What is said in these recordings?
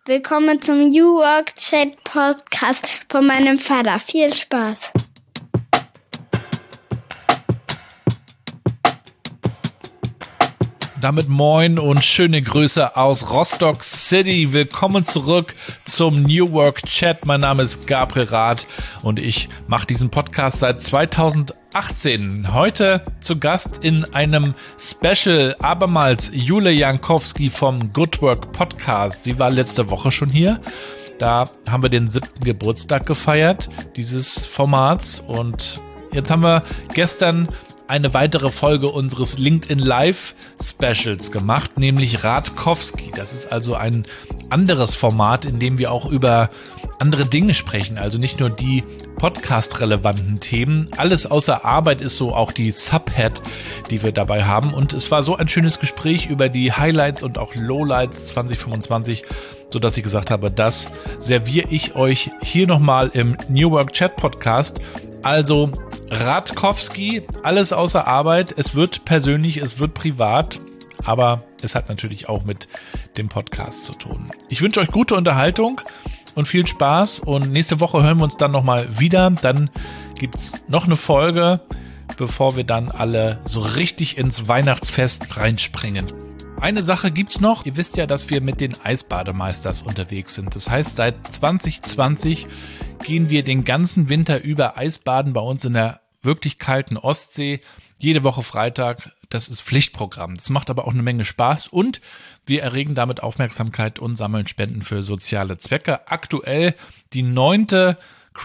Willkommen zum New Work Chat Podcast von meinem Vater. Viel Spaß. Damit moin und schöne Grüße aus Rostock City. Willkommen zurück zum New Work Chat. Mein Name ist Gabriel Rath und ich mache diesen Podcast seit 2018. Heute zu Gast in einem Special abermals Jule Jankowski vom Good Work Podcast. Sie war letzte Woche schon hier. Da haben wir den 7. Geburtstag gefeiert, dieses Formats. Und jetzt haben wir gestern eine weitere Folge unseres LinkedIn Live Specials gemacht, nämlich Ratkowski. Das ist also ein anderes Format, in dem wir auch über andere Dinge sprechen, also nicht nur die podcast-relevanten Themen. Alles außer Arbeit ist so auch die Subhead, die wir dabei haben. Und es war so ein schönes Gespräch über die Highlights und auch Lowlights 2025, sodass ich gesagt habe, das serviere ich euch hier nochmal im New Work Chat Podcast. Also Ratkowski, alles außer Arbeit. Es wird persönlich, es wird privat, aber es hat natürlich auch mit dem Podcast zu tun. Ich wünsche euch gute Unterhaltung und viel Spaß und nächste Woche hören wir uns dann nochmal wieder. Dann gibt's noch eine Folge, bevor wir dann alle so richtig ins Weihnachtsfest reinspringen. Eine Sache gibt's noch. Ihr wisst ja, dass wir mit den Eisbademeisters unterwegs sind. Das heißt, seit 2020 gehen wir den ganzen Winter über Eisbaden bei uns in der wirklich kalten Ostsee. Jede Woche Freitag. Das ist Pflichtprogramm. Das macht aber auch eine Menge Spaß und wir erregen damit Aufmerksamkeit und sammeln Spenden für soziale Zwecke. Aktuell die 9.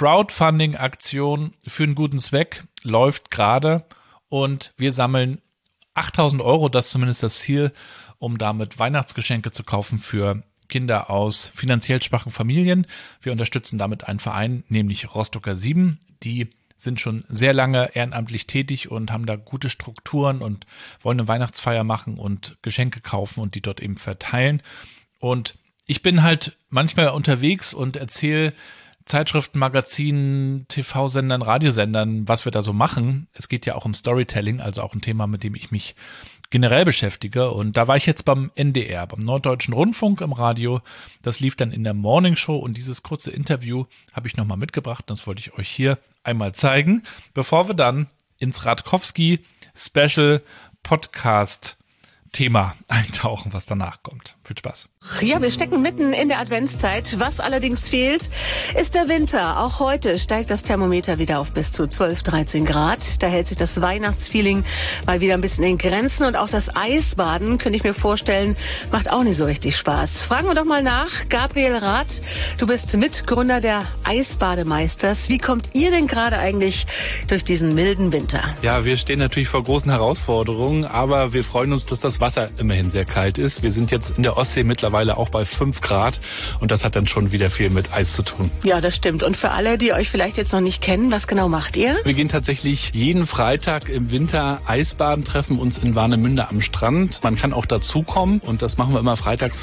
Crowdfunding-Aktion für einen guten Zweck läuft gerade und wir sammeln 8.000 €, das ist zumindest das Ziel, um damit Weihnachtsgeschenke zu kaufen für Kinder aus finanziell schwachen Familien. Wir unterstützen damit einen Verein, nämlich Rostocker 7. Die sind schon sehr lange ehrenamtlich tätig und haben da gute Strukturen und wollen eine Weihnachtsfeier machen und Geschenke kaufen und die dort eben verteilen. Und ich bin halt manchmal unterwegs und erzähle Zeitschriften, Magazinen, TV-Sendern, Radiosendern, was wir da so machen. Es geht ja auch um Storytelling, also auch ein Thema, mit dem ich mich generell beschäftige. Und da war ich jetzt beim NDR, beim Norddeutschen Rundfunk im Radio. Das lief dann in der Morningshow und dieses kurze Interview habe ich nochmal mitgebracht. Das wollte ich euch hier einmal zeigen, bevor wir dann ins Ratkowski Special Podcast Thema eintauchen, was danach kommt. Viel Spaß. Ja, wir stecken mitten in der Adventszeit. Was allerdings fehlt, ist der Winter. Auch heute steigt das Thermometer wieder auf bis zu 12, 13 Grad. Da hält sich das Weihnachtsfeeling mal wieder ein bisschen in Grenzen. Und auch das Eisbaden, könnte ich mir vorstellen, macht auch nicht so richtig Spaß. Fragen wir doch mal nach. Gabriel Rath, du bist Mitgründer der Eisbademeisters. Wie kommt ihr denn gerade eigentlich durch diesen milden Winter? Ja, wir stehen natürlich vor großen Herausforderungen, aber wir freuen uns, dass das Wasser immerhin sehr kalt ist. Wir sind jetzt in der Ostsee mittlerweile auch bei 5 Grad und das hat dann schon wieder viel mit Eis zu tun. Ja, das stimmt. Und für alle, die euch vielleicht jetzt noch nicht kennen, was genau macht ihr? Wir gehen tatsächlich jeden Freitag im Winter Eisbaden, treffen uns in Warnemünde am Strand. Man kann auch dazukommen und das machen wir immer freitags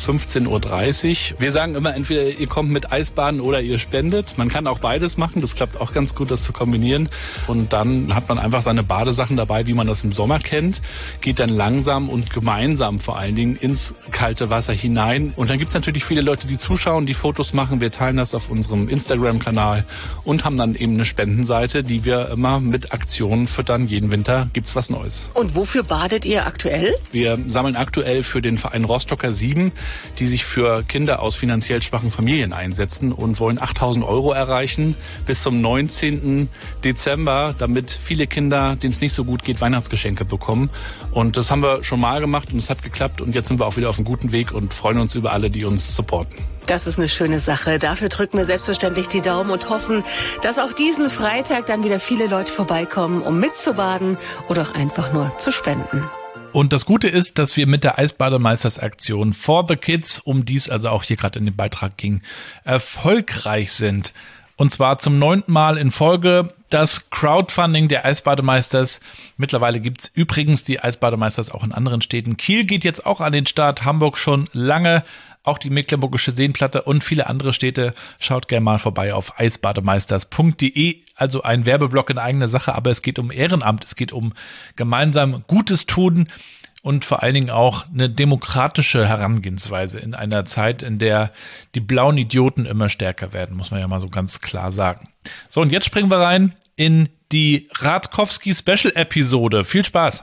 15:30 Uhr. Wir sagen immer, entweder ihr kommt mit Eisbaden oder ihr spendet. Man kann auch beides machen, das klappt auch ganz gut, das zu kombinieren. Und dann hat man einfach seine Badesachen dabei, wie man das im Sommer kennt, geht dann langsam und gemeinsam vor allen Dingen ins kalte Wasser hinein. Und dann gibt es natürlich viele Leute, die zuschauen, die Fotos machen. Wir teilen das auf unserem Instagram-Kanal und haben dann eben eine Spendenseite, die wir immer mit Aktionen füttern. Jeden Winter gibt's was Neues. Und wofür badet ihr aktuell? Wir sammeln aktuell für den Verein Rostocker 7, die sich für Kinder aus finanziell schwachen Familien einsetzen und wollen 8.000 € erreichen bis zum 19. Dezember, damit viele Kinder, denen es nicht so gut geht, Weihnachtsgeschenke bekommen. Und das haben wir schon mal gemacht und es hat geklappt und jetzt sind wir auch wieder auf einem guten Weg und freuen uns über alle, die uns supporten. Das ist eine schöne Sache. Dafür drücken wir selbstverständlich die Daumen und hoffen, dass auch diesen Freitag dann wieder viele Leute vorbeikommen, um mitzubaden oder auch einfach nur zu spenden. Und das Gute ist, dass wir mit der Eisbademeisters-Aktion For the Kids, um die es also auch hier gerade in dem Beitrag ging, erfolgreich sind. Und zwar zum 9. Mal in Folge das Crowdfunding der Eisbademeisters. Mittlerweile gibt's übrigens die Eisbademeisters auch in anderen Städten. Kiel geht jetzt auch an den Start, Hamburg schon lange, auch die Mecklenburgische Seenplatte und viele andere Städte. Schaut gerne mal vorbei auf eisbademeisters.de. Also ein Werbeblock in eigener Sache, aber es geht um Ehrenamt, es geht um gemeinsam Gutes tun. und vor allen Dingen auch eine demokratische Herangehensweise in einer Zeit, in der die blauen Idioten immer stärker werden, muss man ja mal so ganz klar sagen. So, und jetzt springen wir rein in die Radkowski-Special-Episode. Viel Spaß!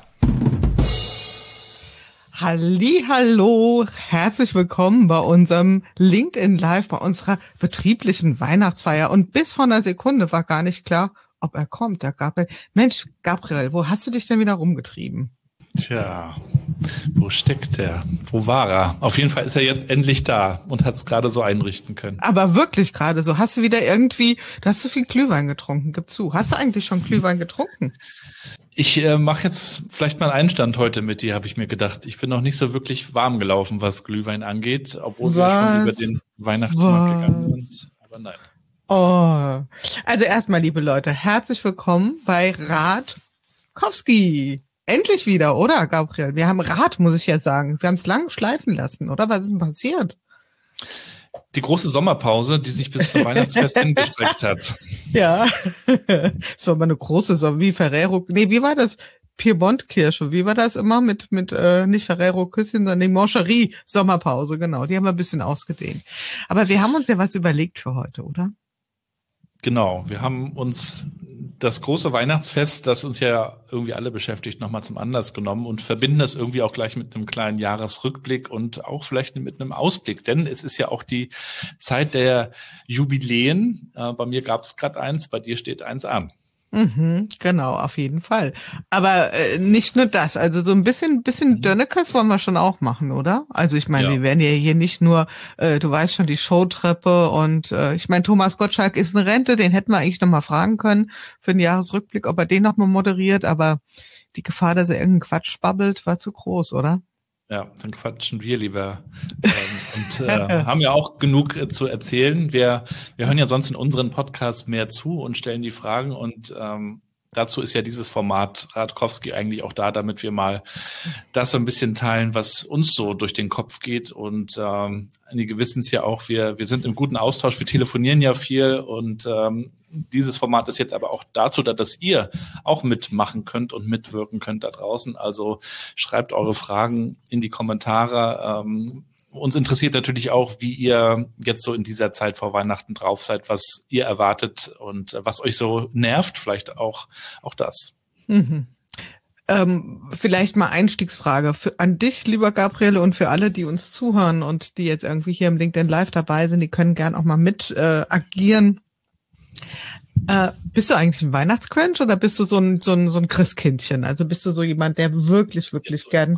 Hallihallo, herzlich willkommen bei unserem LinkedIn Live, bei unserer betrieblichen Weihnachtsfeier. Und bis vor einer Sekunde war gar nicht klar, ob er kommt, der Gabriel. Mensch, Gabriel, wo hast du dich denn wieder rumgetrieben? Tja, wo steckt er? Wo war er? Auf jeden Fall ist er jetzt endlich da und hat es gerade so einrichten können. Aber wirklich gerade so. Hast du wieder du hast so viel Glühwein getrunken, gib zu. Hast du eigentlich schon Glühwein getrunken? Ich mache jetzt vielleicht mal einen Einstand heute mit dir, habe ich mir gedacht. Ich bin noch nicht so wirklich warm gelaufen, was Glühwein angeht, obwohl wir schon über den Weihnachtsmarkt gegangen sind. Aber nein. Oh, also erstmal, liebe Leute, herzlich willkommen bei Radkowski. Endlich wieder, oder, Gabriel? Wir haben muss ich jetzt sagen. Wir haben es lang schleifen lassen, oder? Was ist denn passiert? Die große Sommerpause, die sich bis zum Weihnachtsfest hingestreckt hat. Ja, es war mal eine große wie Ferrero, wie war das? Piemont-Kirsche, wie war das immer mit nicht Ferrero-Küsschen, sondern die Moncherie-Sommerpause, genau, die haben wir ein bisschen ausgedehnt. Aber wir haben uns ja was überlegt für heute, oder? Genau, wir haben uns das große Weihnachtsfest, das uns ja irgendwie alle beschäftigt, nochmal zum Anlass genommen und verbinden das irgendwie auch gleich mit einem kleinen Jahresrückblick und auch vielleicht mit einem Ausblick, denn es ist ja auch die Zeit der Jubiläen. Bei mir gab es gerade eins, bei dir steht eins an. Genau, auf jeden Fall. Aber nicht nur das, also so ein bisschen Dönnekes wollen wir schon auch machen, oder? Also ich meine, wir werden ja hier nicht nur, du weißt schon, die Showtreppe und ich meine, Thomas Gottschalk ist in Rente, den hätten wir eigentlich nochmal fragen können für den Jahresrückblick, ob er den nochmal moderiert, aber die Gefahr, dass er irgendeinen Quatsch babbelt, war zu groß, oder? Ja, dann quatschen wir lieber und haben ja auch genug zu erzählen. Wir hören ja sonst in unseren Podcasts mehr zu und stellen die Fragen und dazu ist ja dieses Format Radkowski eigentlich auch da, damit wir mal das so ein bisschen teilen, was uns so durch den Kopf geht. Und einige wissen es ja auch, wir sind im guten Austausch, wir telefonieren ja viel und dieses Format ist jetzt aber auch dazu da, dass ihr auch mitmachen könnt und mitwirken könnt da draußen. Also schreibt eure Fragen in die Kommentare. Uns interessiert natürlich auch, wie ihr jetzt so in dieser Zeit vor Weihnachten drauf seid, was ihr erwartet und was euch so nervt, vielleicht auch das. Vielleicht mal Einstiegsfrage an dich, lieber Gabriele, und für alle, die uns zuhören und die jetzt irgendwie hier im LinkedIn Live dabei sind, die können gern auch mal mit agieren. Bist du eigentlich ein Weihnachtscrunch oder bist du so ein Christkindchen? Also bist du so jemand, der wirklich gern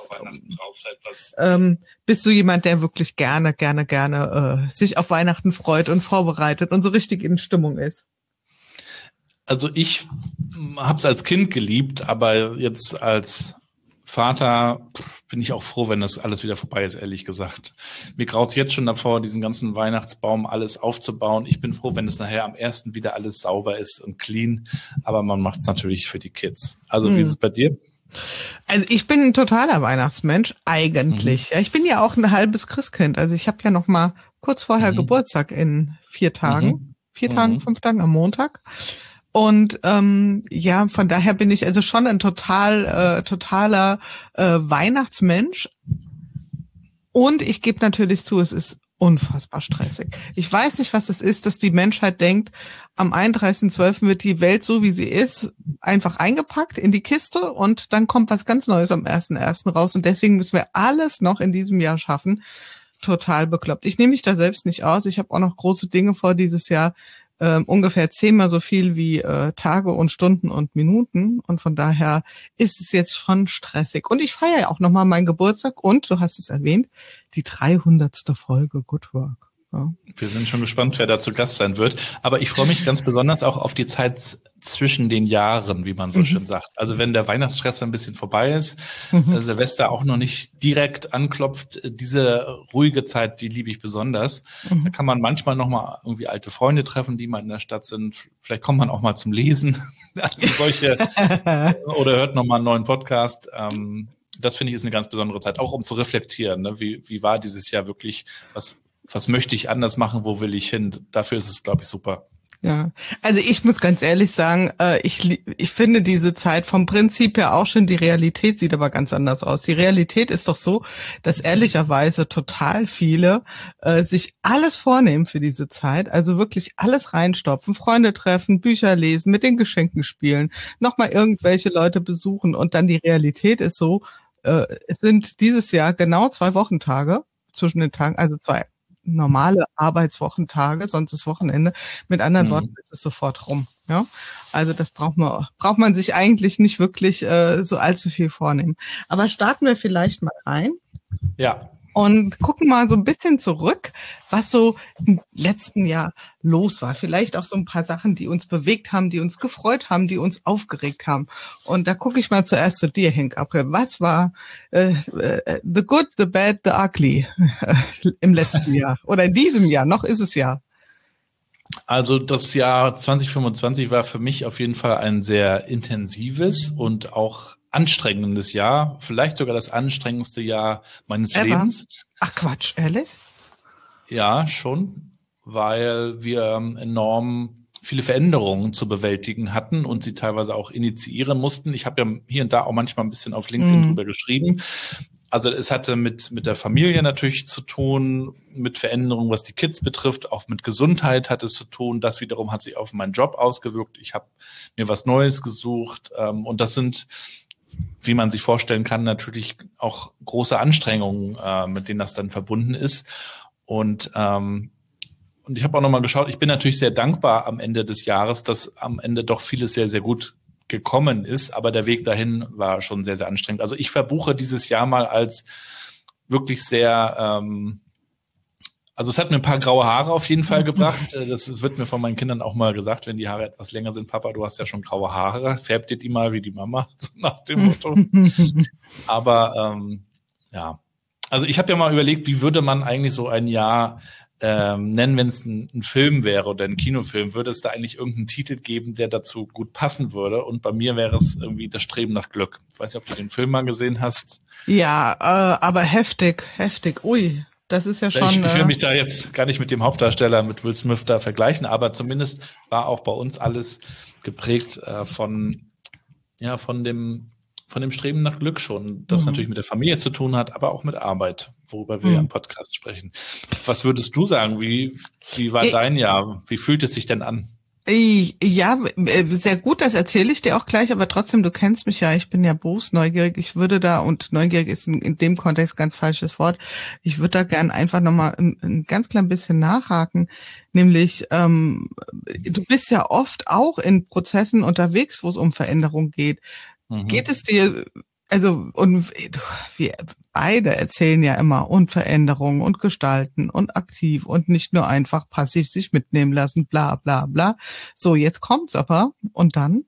bist du jemand, der wirklich gerne sich auf Weihnachten freut und vorbereitet und so richtig in Stimmung ist? Also ich habe es als Kind geliebt, aber jetzt als Vater bin ich auch froh, wenn das alles wieder vorbei ist, ehrlich gesagt. Mir graut's jetzt schon davor, diesen ganzen Weihnachtsbaum alles aufzubauen. Ich bin froh, wenn es nachher am 1. wieder alles sauber ist und clean. Aber man macht's natürlich für die Kids. Also wie ist es bei dir? Also ich bin ein totaler Weihnachtsmensch, eigentlich. Ja, ich bin ja auch ein halbes Christkind. Also ich habe ja noch mal kurz vorher Geburtstag in 4 Tagen. 5 Tagen am Montag. Und ja, von daher bin ich also schon ein totaler Weihnachtsmensch. Und ich gebe natürlich zu, es ist unfassbar stressig. Ich weiß nicht, was es ist, dass die Menschheit denkt, am 31.12. wird die Welt so, wie sie ist, einfach eingepackt in die Kiste und dann kommt was ganz Neues am 1.1. raus. Und deswegen müssen wir alles noch in diesem Jahr schaffen. Total bekloppt. Ich nehme mich da selbst nicht aus. Ich habe auch noch große Dinge vor dieses Jahr. Ungefähr 10-mal so viel wie Tage und Stunden und Minuten. Und von daher ist es jetzt schon stressig. Und ich feiere ja auch nochmal meinen Geburtstag und, du hast es erwähnt, die 300. Folge Good Work. Ja. Wir sind schon gespannt, wer da zu Gast sein wird. Aber ich freue mich ganz besonders auch auf die Zeit zwischen den Jahren, wie man so schön sagt. Also wenn der Weihnachtsstress ein bisschen vorbei ist, Silvester auch noch nicht direkt anklopft, diese ruhige Zeit, die liebe ich besonders. Da kann man manchmal noch mal irgendwie alte Freunde treffen, die mal in der Stadt sind. Vielleicht kommt man auch mal zum Lesen. Also solche oder hört noch mal einen neuen Podcast. Das finde ich ist eine ganz besondere Zeit, auch um zu reflektieren. Ne? Wie war dieses Jahr wirklich? Was möchte ich anders machen? Wo will ich hin? Dafür ist es, glaube ich, super. Ja, also ich muss ganz ehrlich sagen, ich finde diese Zeit vom Prinzip her auch schon, die Realität sieht aber ganz anders aus. Die Realität ist doch so, dass ehrlicherweise total viele sich alles vornehmen für diese Zeit, also wirklich alles reinstopfen, Freunde treffen, Bücher lesen, mit den Geschenken spielen, nochmal irgendwelche Leute besuchen und dann die Realität ist so, es sind dieses Jahr genau 2 Wochentage zwischen den Tagen, also 2 normale Arbeitswochentage, sonst ist Wochenende. Mit anderen Worten ist es sofort rum. Ja, also das braucht man sich eigentlich nicht wirklich so allzu viel vornehmen. Aber starten wir vielleicht mal rein. Ja. Und gucken mal so ein bisschen zurück, was so im letzten Jahr los war. Vielleicht auch so ein paar Sachen, die uns bewegt haben, die uns gefreut haben, die uns aufgeregt haben. Und da gucke ich mal zuerst zu dir hin, Gabriel. Was war the good, the bad, the ugly im letzten Jahr? Oder in diesem Jahr? Noch ist es ja. Also das Jahr 2025 war für mich auf jeden Fall ein sehr intensives und auch anstrengendes Jahr, vielleicht sogar das anstrengendste Jahr meines Lebens. Ach Quatsch, ehrlich? Ja, schon, weil wir enorm viele Veränderungen zu bewältigen hatten und sie teilweise auch initiieren mussten. Ich habe ja hier und da auch manchmal ein bisschen auf LinkedIn drüber geschrieben. Also es hatte mit der Familie natürlich zu tun, mit Veränderungen, was die Kids betrifft, auch mit Gesundheit hat es zu tun. Das wiederum hat sich auf meinen Job ausgewirkt. Ich habe mir was Neues gesucht und das sind, wie man sich vorstellen kann, natürlich auch große Anstrengungen, mit denen das dann verbunden ist. Und ich habe auch nochmal geschaut, ich bin natürlich sehr dankbar am Ende des Jahres, dass am Ende doch vieles sehr, sehr gut gekommen ist, aber der Weg dahin war schon sehr, sehr anstrengend. Also ich verbuche dieses Jahr mal als wirklich sehr, also es hat mir ein paar graue Haare auf jeden Fall gebracht. Das wird mir von meinen Kindern auch mal gesagt, wenn die Haare etwas länger sind. Papa, du hast ja schon graue Haare, färb dir die mal wie die Mama, so nach dem Motto. Aber ja, also ich habe ja mal überlegt, wie würde man eigentlich so ein Jahr nennen, wenn es ein Film wäre oder ein Kinofilm, würde es da eigentlich irgendeinen Titel geben, der dazu gut passen würde? Und bei mir wäre es irgendwie das Streben nach Glück. Ich weiß nicht, ob du den Film mal gesehen hast. Ja, aber heftig. Ui, das ist ja schon... Ich will mich da jetzt gar nicht mit dem Hauptdarsteller, mit Will Smith da vergleichen, aber zumindest war auch bei uns alles geprägt von dem Streben nach Glück schon, das natürlich mit der Familie zu tun hat, aber auch mit Arbeit, worüber wir im Podcast sprechen. Was würdest du sagen? Wie war dein Jahr? Wie fühlt es sich denn an? Ja, sehr gut, das erzähle ich dir auch gleich, aber trotzdem, du kennst mich ja, ich bin ja berufsneugierig, ich würde da, und neugierig ist in dem Kontext ganz falsches Wort, ich würde da gern einfach nochmal ein ganz klein bisschen nachhaken, nämlich du bist ja oft auch in Prozessen unterwegs, wo es um Veränderung geht. Geht es dir, also, und wir beide erzählen ja immer und Veränderungen und gestalten und aktiv und nicht nur einfach passiv sich mitnehmen lassen, bla bla bla. So, jetzt kommt's aber und dann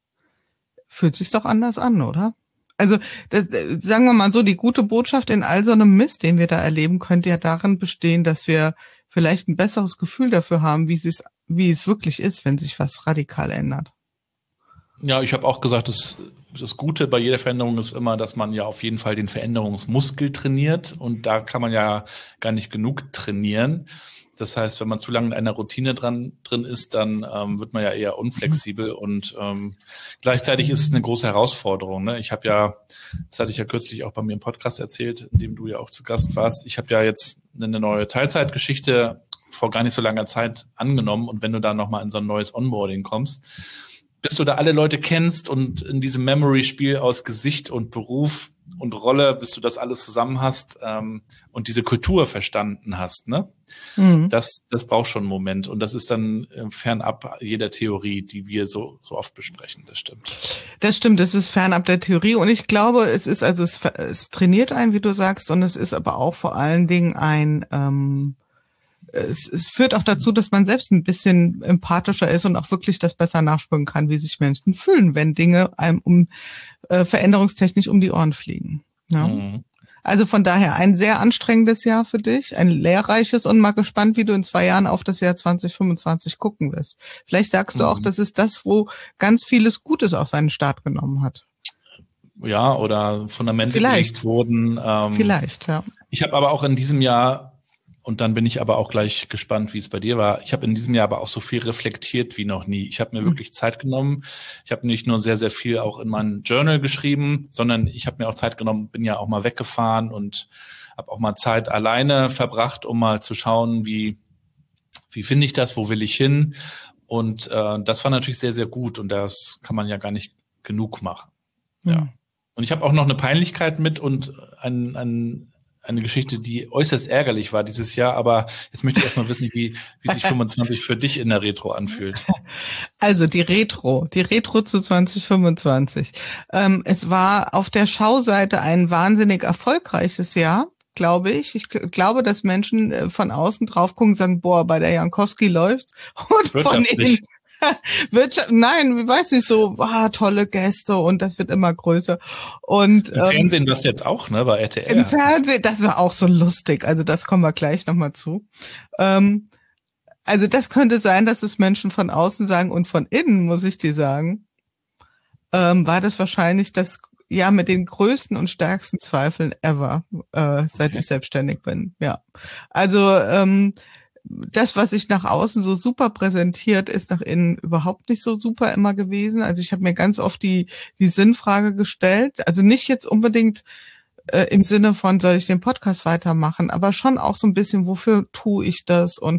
fühlt sich's doch anders an, oder? Also, sagen wir mal so, die gute Botschaft in all so einem Mist, den wir da erleben, könnte ja darin bestehen, dass wir vielleicht ein besseres Gefühl dafür haben, wie es wirklich ist, wenn sich was radikal ändert. Ja, ich habe auch gesagt, das Gute bei jeder Veränderung ist immer, dass man ja auf jeden Fall den Veränderungsmuskel trainiert und da kann man ja gar nicht genug trainieren. Das heißt, wenn man zu lange in einer Routine drin ist, dann wird man ja eher unflexibel und gleichzeitig ist es eine große Herausforderung. Ne? Ich habe ja, das hatte ich ja kürzlich auch bei mir im Podcast erzählt, in dem du ja auch zu Gast warst, ich habe ja jetzt eine neue Teilzeitgeschichte vor gar nicht so langer Zeit angenommen und wenn du da nochmal in so ein neues Onboarding kommst, bis du da alle Leute kennst und in diesem Memory-Spiel aus Gesicht und Beruf und Rolle, bis du das alles zusammen hast und diese Kultur verstanden hast, ne? Das braucht schon einen Moment und das ist dann fernab jeder Theorie, die wir so oft besprechen, das stimmt. Das stimmt, es ist fernab der Theorie und ich glaube, es ist also, es trainiert einen, wie du sagst, und es ist aber auch vor allen Dingen es führt auch dazu, dass man selbst ein bisschen empathischer ist und auch wirklich das besser nachspüren kann, wie sich Menschen fühlen, wenn Dinge einem veränderungstechnisch um die Ohren fliegen. Ja? Also von daher ein sehr anstrengendes Jahr für dich, ein lehrreiches und mal gespannt, wie du in 2 Jahren auf das Jahr 2025 gucken wirst. Vielleicht sagst du auch, das ist das, wo ganz vieles Gutes auch seinen Start genommen hat. Ja, oder Fundamente gelegt wurden. Vielleicht, ja. Ich habe aber auch in diesem Jahr Und dann bin ich aber auch gleich gespannt, wie es bei dir war. Ich habe in diesem Jahr aber auch so viel reflektiert wie noch nie. Ich habe mir wirklich Zeit genommen. Ich habe nicht nur sehr, sehr viel auch in mein Journal geschrieben, sondern ich habe mir auch Zeit genommen, bin ja auch mal weggefahren und habe auch mal Zeit alleine verbracht, um mal zu schauen, wie finde ich das, wo will ich hin? Und das war natürlich sehr, sehr gut und das kann man ja gar nicht genug machen. Ja. Und ich habe auch noch eine Peinlichkeit mit und eine Geschichte, die äußerst ärgerlich war dieses Jahr, aber jetzt möchte ich erstmal wissen, wie sich 25 für dich in der Retro anfühlt. Also die Retro zu 2025. Es war auf der Schauseite ein wahnsinnig erfolgreiches Jahr, glaube ich. Ich glaube, dass Menschen von außen drauf gucken und sagen, boah, bei der Jankowski läuft's. Und von innen nein, weiß nicht, so, tolle Gäste und das wird immer größer. Und im Fernsehen das jetzt auch, ne, bei RTL. Im Fernsehen, das war auch so lustig. Also das kommen wir gleich nochmal zu. Also das könnte sein, dass es Menschen von außen sagen und von innen, muss ich dir sagen, war das wahrscheinlich das Jahr mit den größten und stärksten Zweifeln ever, seit ich selbstständig bin. Ja, also das, was sich nach außen so super präsentiert, ist nach innen überhaupt nicht so super immer gewesen. Also ich habe mir ganz oft die Sinnfrage gestellt. Also nicht jetzt unbedingt im Sinne von, soll ich den Podcast weitermachen, aber schon auch so ein bisschen, wofür tue ich das? Und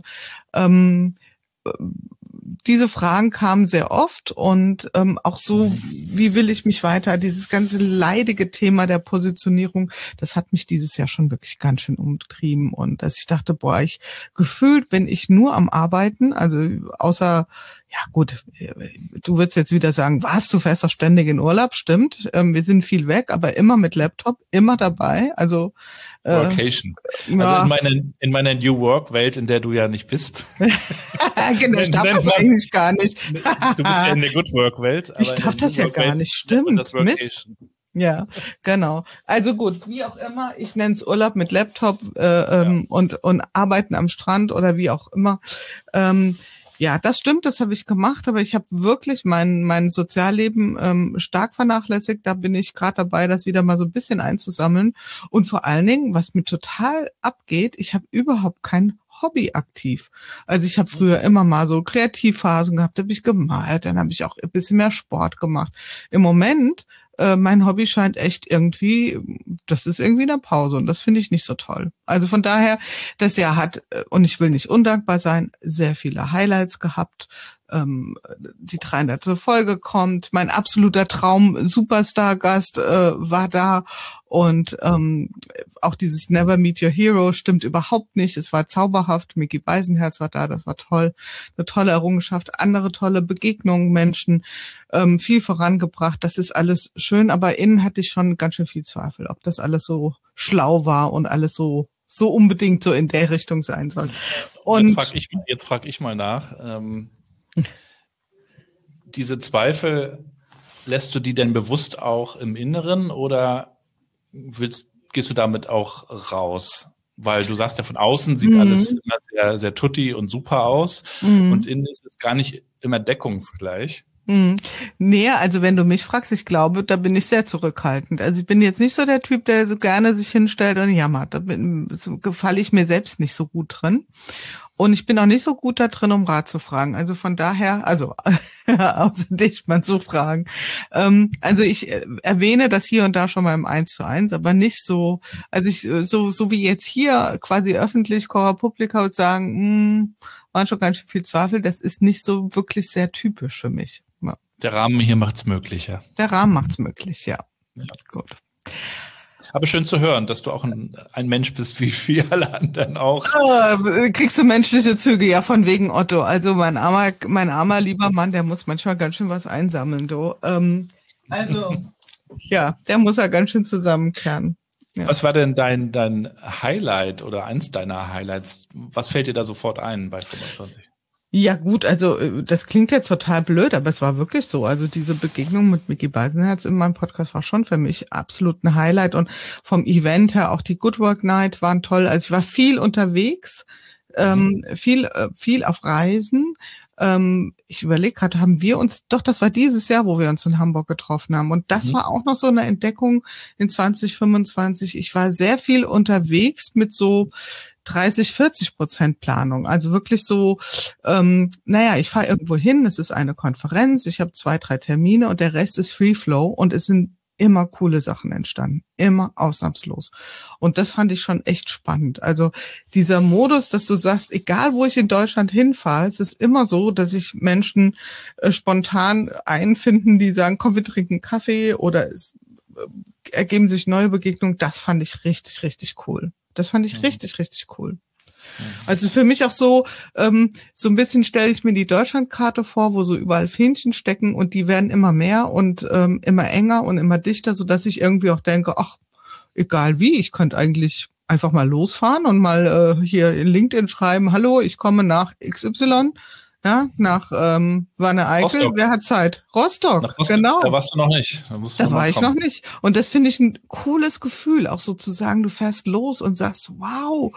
diese Fragen kamen sehr oft und auch so, wie will ich mich weiter, dieses ganze leidige Thema der Positionierung, das hat mich dieses Jahr schon wirklich ganz schön umgetrieben und dass ich dachte, boah, gefühlt bin ich nur am Arbeiten, also außer, ja gut, du würdest jetzt wieder sagen, warst du fester ständig in Urlaub? Stimmt, wir sind viel weg, aber immer mit Laptop, immer dabei, also Workation. Ja. Also in meiner New Work Welt, in der du ja nicht bist. Genau, ich darf das eigentlich gar nicht. Du bist ja in der Good Work Welt. Ich darf das ja gar nicht, stimmt. Mist. Ja, genau. Also gut, wie auch immer, ich nenne es Urlaub mit Laptop und Arbeiten am Strand oder wie auch immer. Ja, das stimmt, das habe ich gemacht, aber ich habe wirklich mein Sozialleben stark vernachlässigt. Da bin ich gerade dabei, das wieder mal so ein bisschen einzusammeln. Und vor allen Dingen, was mir total abgeht, ich habe überhaupt kein Hobby aktiv. Also ich habe früher immer mal so Kreativphasen gehabt, da habe ich gemalt, dann habe ich auch ein bisschen mehr Sport gemacht. Im Moment, mein Hobby scheint echt irgendwie, das ist irgendwie eine Pause und das finde ich nicht so toll. Also von daher, das Jahr hat, und ich will nicht undankbar sein, sehr viele Highlights gehabt. Die 300. Folge kommt, mein absoluter Traum Superstar-Gast war da und auch dieses Never Meet Your Hero stimmt überhaupt nicht, es war zauberhaft, Micky Beisenherz war da, das war toll, eine tolle Errungenschaft, andere tolle Begegnungen, Menschen, viel vorangebracht, das ist alles schön, aber innen hatte ich schon ganz schön viel Zweifel, ob das alles so schlau war und alles so unbedingt so in der Richtung sein soll. Und jetzt frag ich mal nach, diese Zweifel, lässt du die denn bewusst auch im Inneren oder gehst du damit auch raus? Weil du sagst ja, von außen sieht alles immer sehr, sehr tutti und super aus und innen ist es gar nicht immer deckungsgleich. Nee, also wenn du mich fragst, ich glaube, da bin ich sehr zurückhaltend. Also ich bin jetzt nicht so der Typ, der so gerne sich hinstellt und jammert. Da gefalle ich mir selbst nicht so gut drin. Und ich bin auch nicht so gut da drin, um Rat zu fragen. Also von daher, außer dich mal so fragen. Also ich erwähne das hier und da schon mal im 1:1, aber nicht so, also ich, so wie jetzt hier quasi öffentlich Cora Publica und sagen, waren schon ganz schön viel Zweifel, das ist nicht so wirklich sehr typisch für mich. Ja. Der Rahmen hier macht's möglich, ja. Der Rahmen macht's möglich, ja. Gut. Aber schön zu hören, dass du auch ein Mensch bist, wie alle anderen auch. Kriegst du menschliche Züge, ja, von wegen Otto. Also mein armer lieber Mann, der muss manchmal ganz schön was einsammeln, du. Ja, der muss ja ganz schön zusammenkehren. Ja. Was war denn dein Highlight oder eins deiner Highlights? Was fällt dir da sofort ein bei 25? Ja gut, also das klingt jetzt total blöd, aber es war wirklich so. Also diese Begegnung mit Micky Beisenherz in meinem Podcast war schon für mich absolut ein Highlight und vom Event her auch die Good Work Night waren toll. Also ich war viel unterwegs, viel auf Reisen. Ich überlege gerade, das war dieses Jahr, wo wir uns in Hamburg getroffen haben. Und das war auch noch so eine Entdeckung in 2025. Ich war sehr viel unterwegs mit so 30-40% Planung. Also wirklich so, ich fahre irgendwo hin, es ist eine Konferenz, ich habe 2, 3 Termine und der Rest ist Free Flow und es sind immer coole Sachen entstanden. Immer ausnahmslos. Und das fand ich schon echt spannend. Also dieser Modus, dass du sagst, egal wo ich in Deutschland hinfahre, es ist immer so, dass sich Menschen spontan einfinden, die sagen, komm, wir trinken Kaffee oder es ergeben sich neue Begegnungen. Das fand ich richtig, richtig cool. Das fand ich richtig, richtig cool. Also für mich auch so ein bisschen stelle ich mir die Deutschlandkarte vor, wo so überall Fähnchen stecken und die werden immer mehr und immer enger und immer dichter, so dass ich irgendwie auch denke, ach, egal wie, ich könnte eigentlich einfach mal losfahren und mal hier in LinkedIn schreiben, hallo, ich komme nach XY, ja, nach Wanne-Eickel, Rostock. Wer hat Zeit? Rostock, genau. Da warst du noch nicht. Da war ich noch nicht. Und das finde ich ein cooles Gefühl, auch so zu sagen, du fährst los und sagst, wow,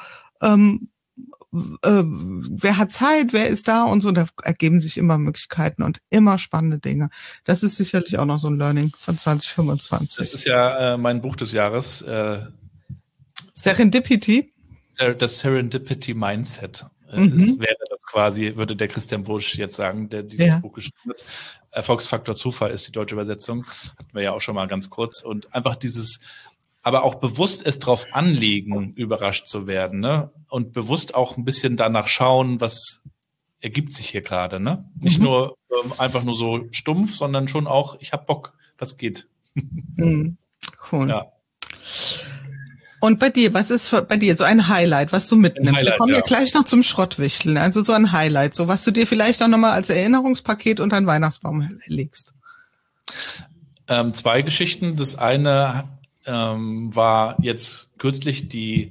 wer hat Zeit, wer ist da und so, da ergeben sich immer Möglichkeiten und immer spannende Dinge. Das ist sicherlich auch noch so ein Learning von 2025. Das ist ja mein Buch des Jahres. Serendipity? Das Serendipity Mindset. Wäre das quasi, würde der Christian Busch jetzt sagen, der dieses Buch geschrieben hat. Erfolgsfaktor Zufall ist die deutsche Übersetzung. Hatten wir ja auch schon mal ganz kurz. Und einfach aber auch bewusst es drauf anlegen, überrascht zu werden, ne? Und bewusst auch ein bisschen danach schauen, was ergibt sich hier gerade, ne? Nicht nur einfach nur so stumpf, sondern schon auch, ich hab Bock, was geht. Cool. Ja. Und bei dir, was ist bei dir so ein Highlight, was du mitnimmst? Wir kommen ja gleich noch zum Schrottwichteln, also so ein Highlight, so was du dir vielleicht auch nochmal als Erinnerungspaket unter den Weihnachtsbaum legst. 2 Geschichten. Das eine war jetzt kürzlich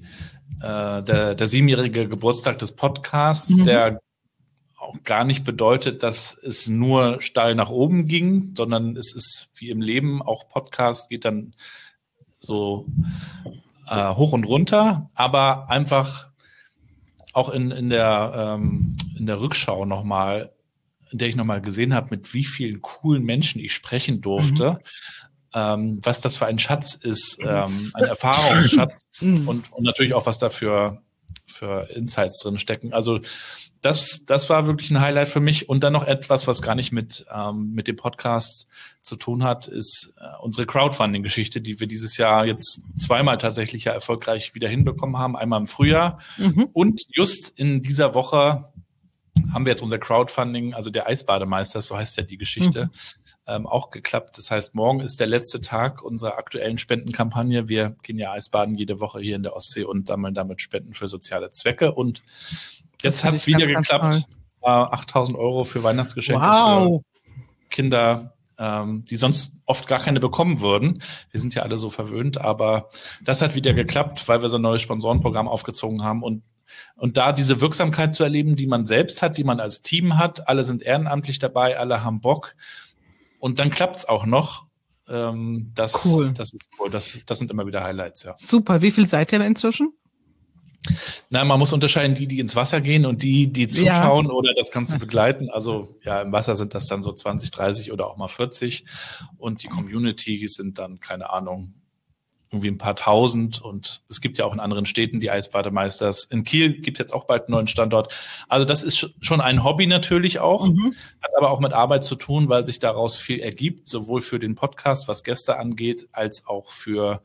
der 7-jährige Geburtstag des Podcasts, der auch gar nicht bedeutet, dass es nur steil nach oben ging, sondern es ist wie im Leben, auch Podcast geht dann so hoch und runter, aber einfach auch in der Rückschau nochmal, in der ich nochmal gesehen habe, mit wie vielen coolen Menschen ich sprechen durfte, was das für ein Schatz ist, ein Erfahrungsschatz und natürlich auch, was da für Insights drin stecken. Also das war wirklich ein Highlight für mich. Und dann noch etwas, was gar nicht mit dem Podcast zu tun hat, ist unsere Crowdfunding-Geschichte, die wir dieses Jahr jetzt 2-mal tatsächlich ja erfolgreich wieder hinbekommen haben. Einmal im Frühjahr und just in dieser Woche haben wir jetzt unser Crowdfunding, also der Eisbademeister, so heißt ja die Geschichte, auch geklappt. Das heißt, morgen ist der letzte Tag unserer aktuellen Spendenkampagne. Wir gehen ja Eisbaden jede Woche hier in der Ostsee und sammeln damit Spenden für soziale Zwecke. Und jetzt hat es wieder geklappt. 8.000 € für Weihnachtsgeschenke für Kinder, die sonst oft gar keine bekommen würden. Wir sind ja alle so verwöhnt, aber das hat wieder geklappt, weil wir so ein neues Sponsorenprogramm aufgezogen haben und da diese Wirksamkeit zu erleben, die man selbst hat, die man als Team hat. Alle sind ehrenamtlich dabei, alle haben Bock. Und dann klappt's auch noch. Cool. Das ist cool. Das sind immer wieder Highlights, ja. Super. Wie viel seid ihr inzwischen? Na, man muss unterscheiden, die ins Wasser gehen und die zuschauen oder das Ganze begleiten. Also ja, im Wasser sind das dann so 20, 30 oder auch mal 40. Und die Community sind dann, keine Ahnung, irgendwie ein paar tausend. Und es gibt ja auch in anderen Städten die Eisbademeisters. In Kiel gibt es jetzt auch bald einen neuen Standort. Also das ist schon ein Hobby natürlich auch, hat aber auch mit Arbeit zu tun, weil sich daraus viel ergibt, sowohl für den Podcast, was Gäste angeht, als auch für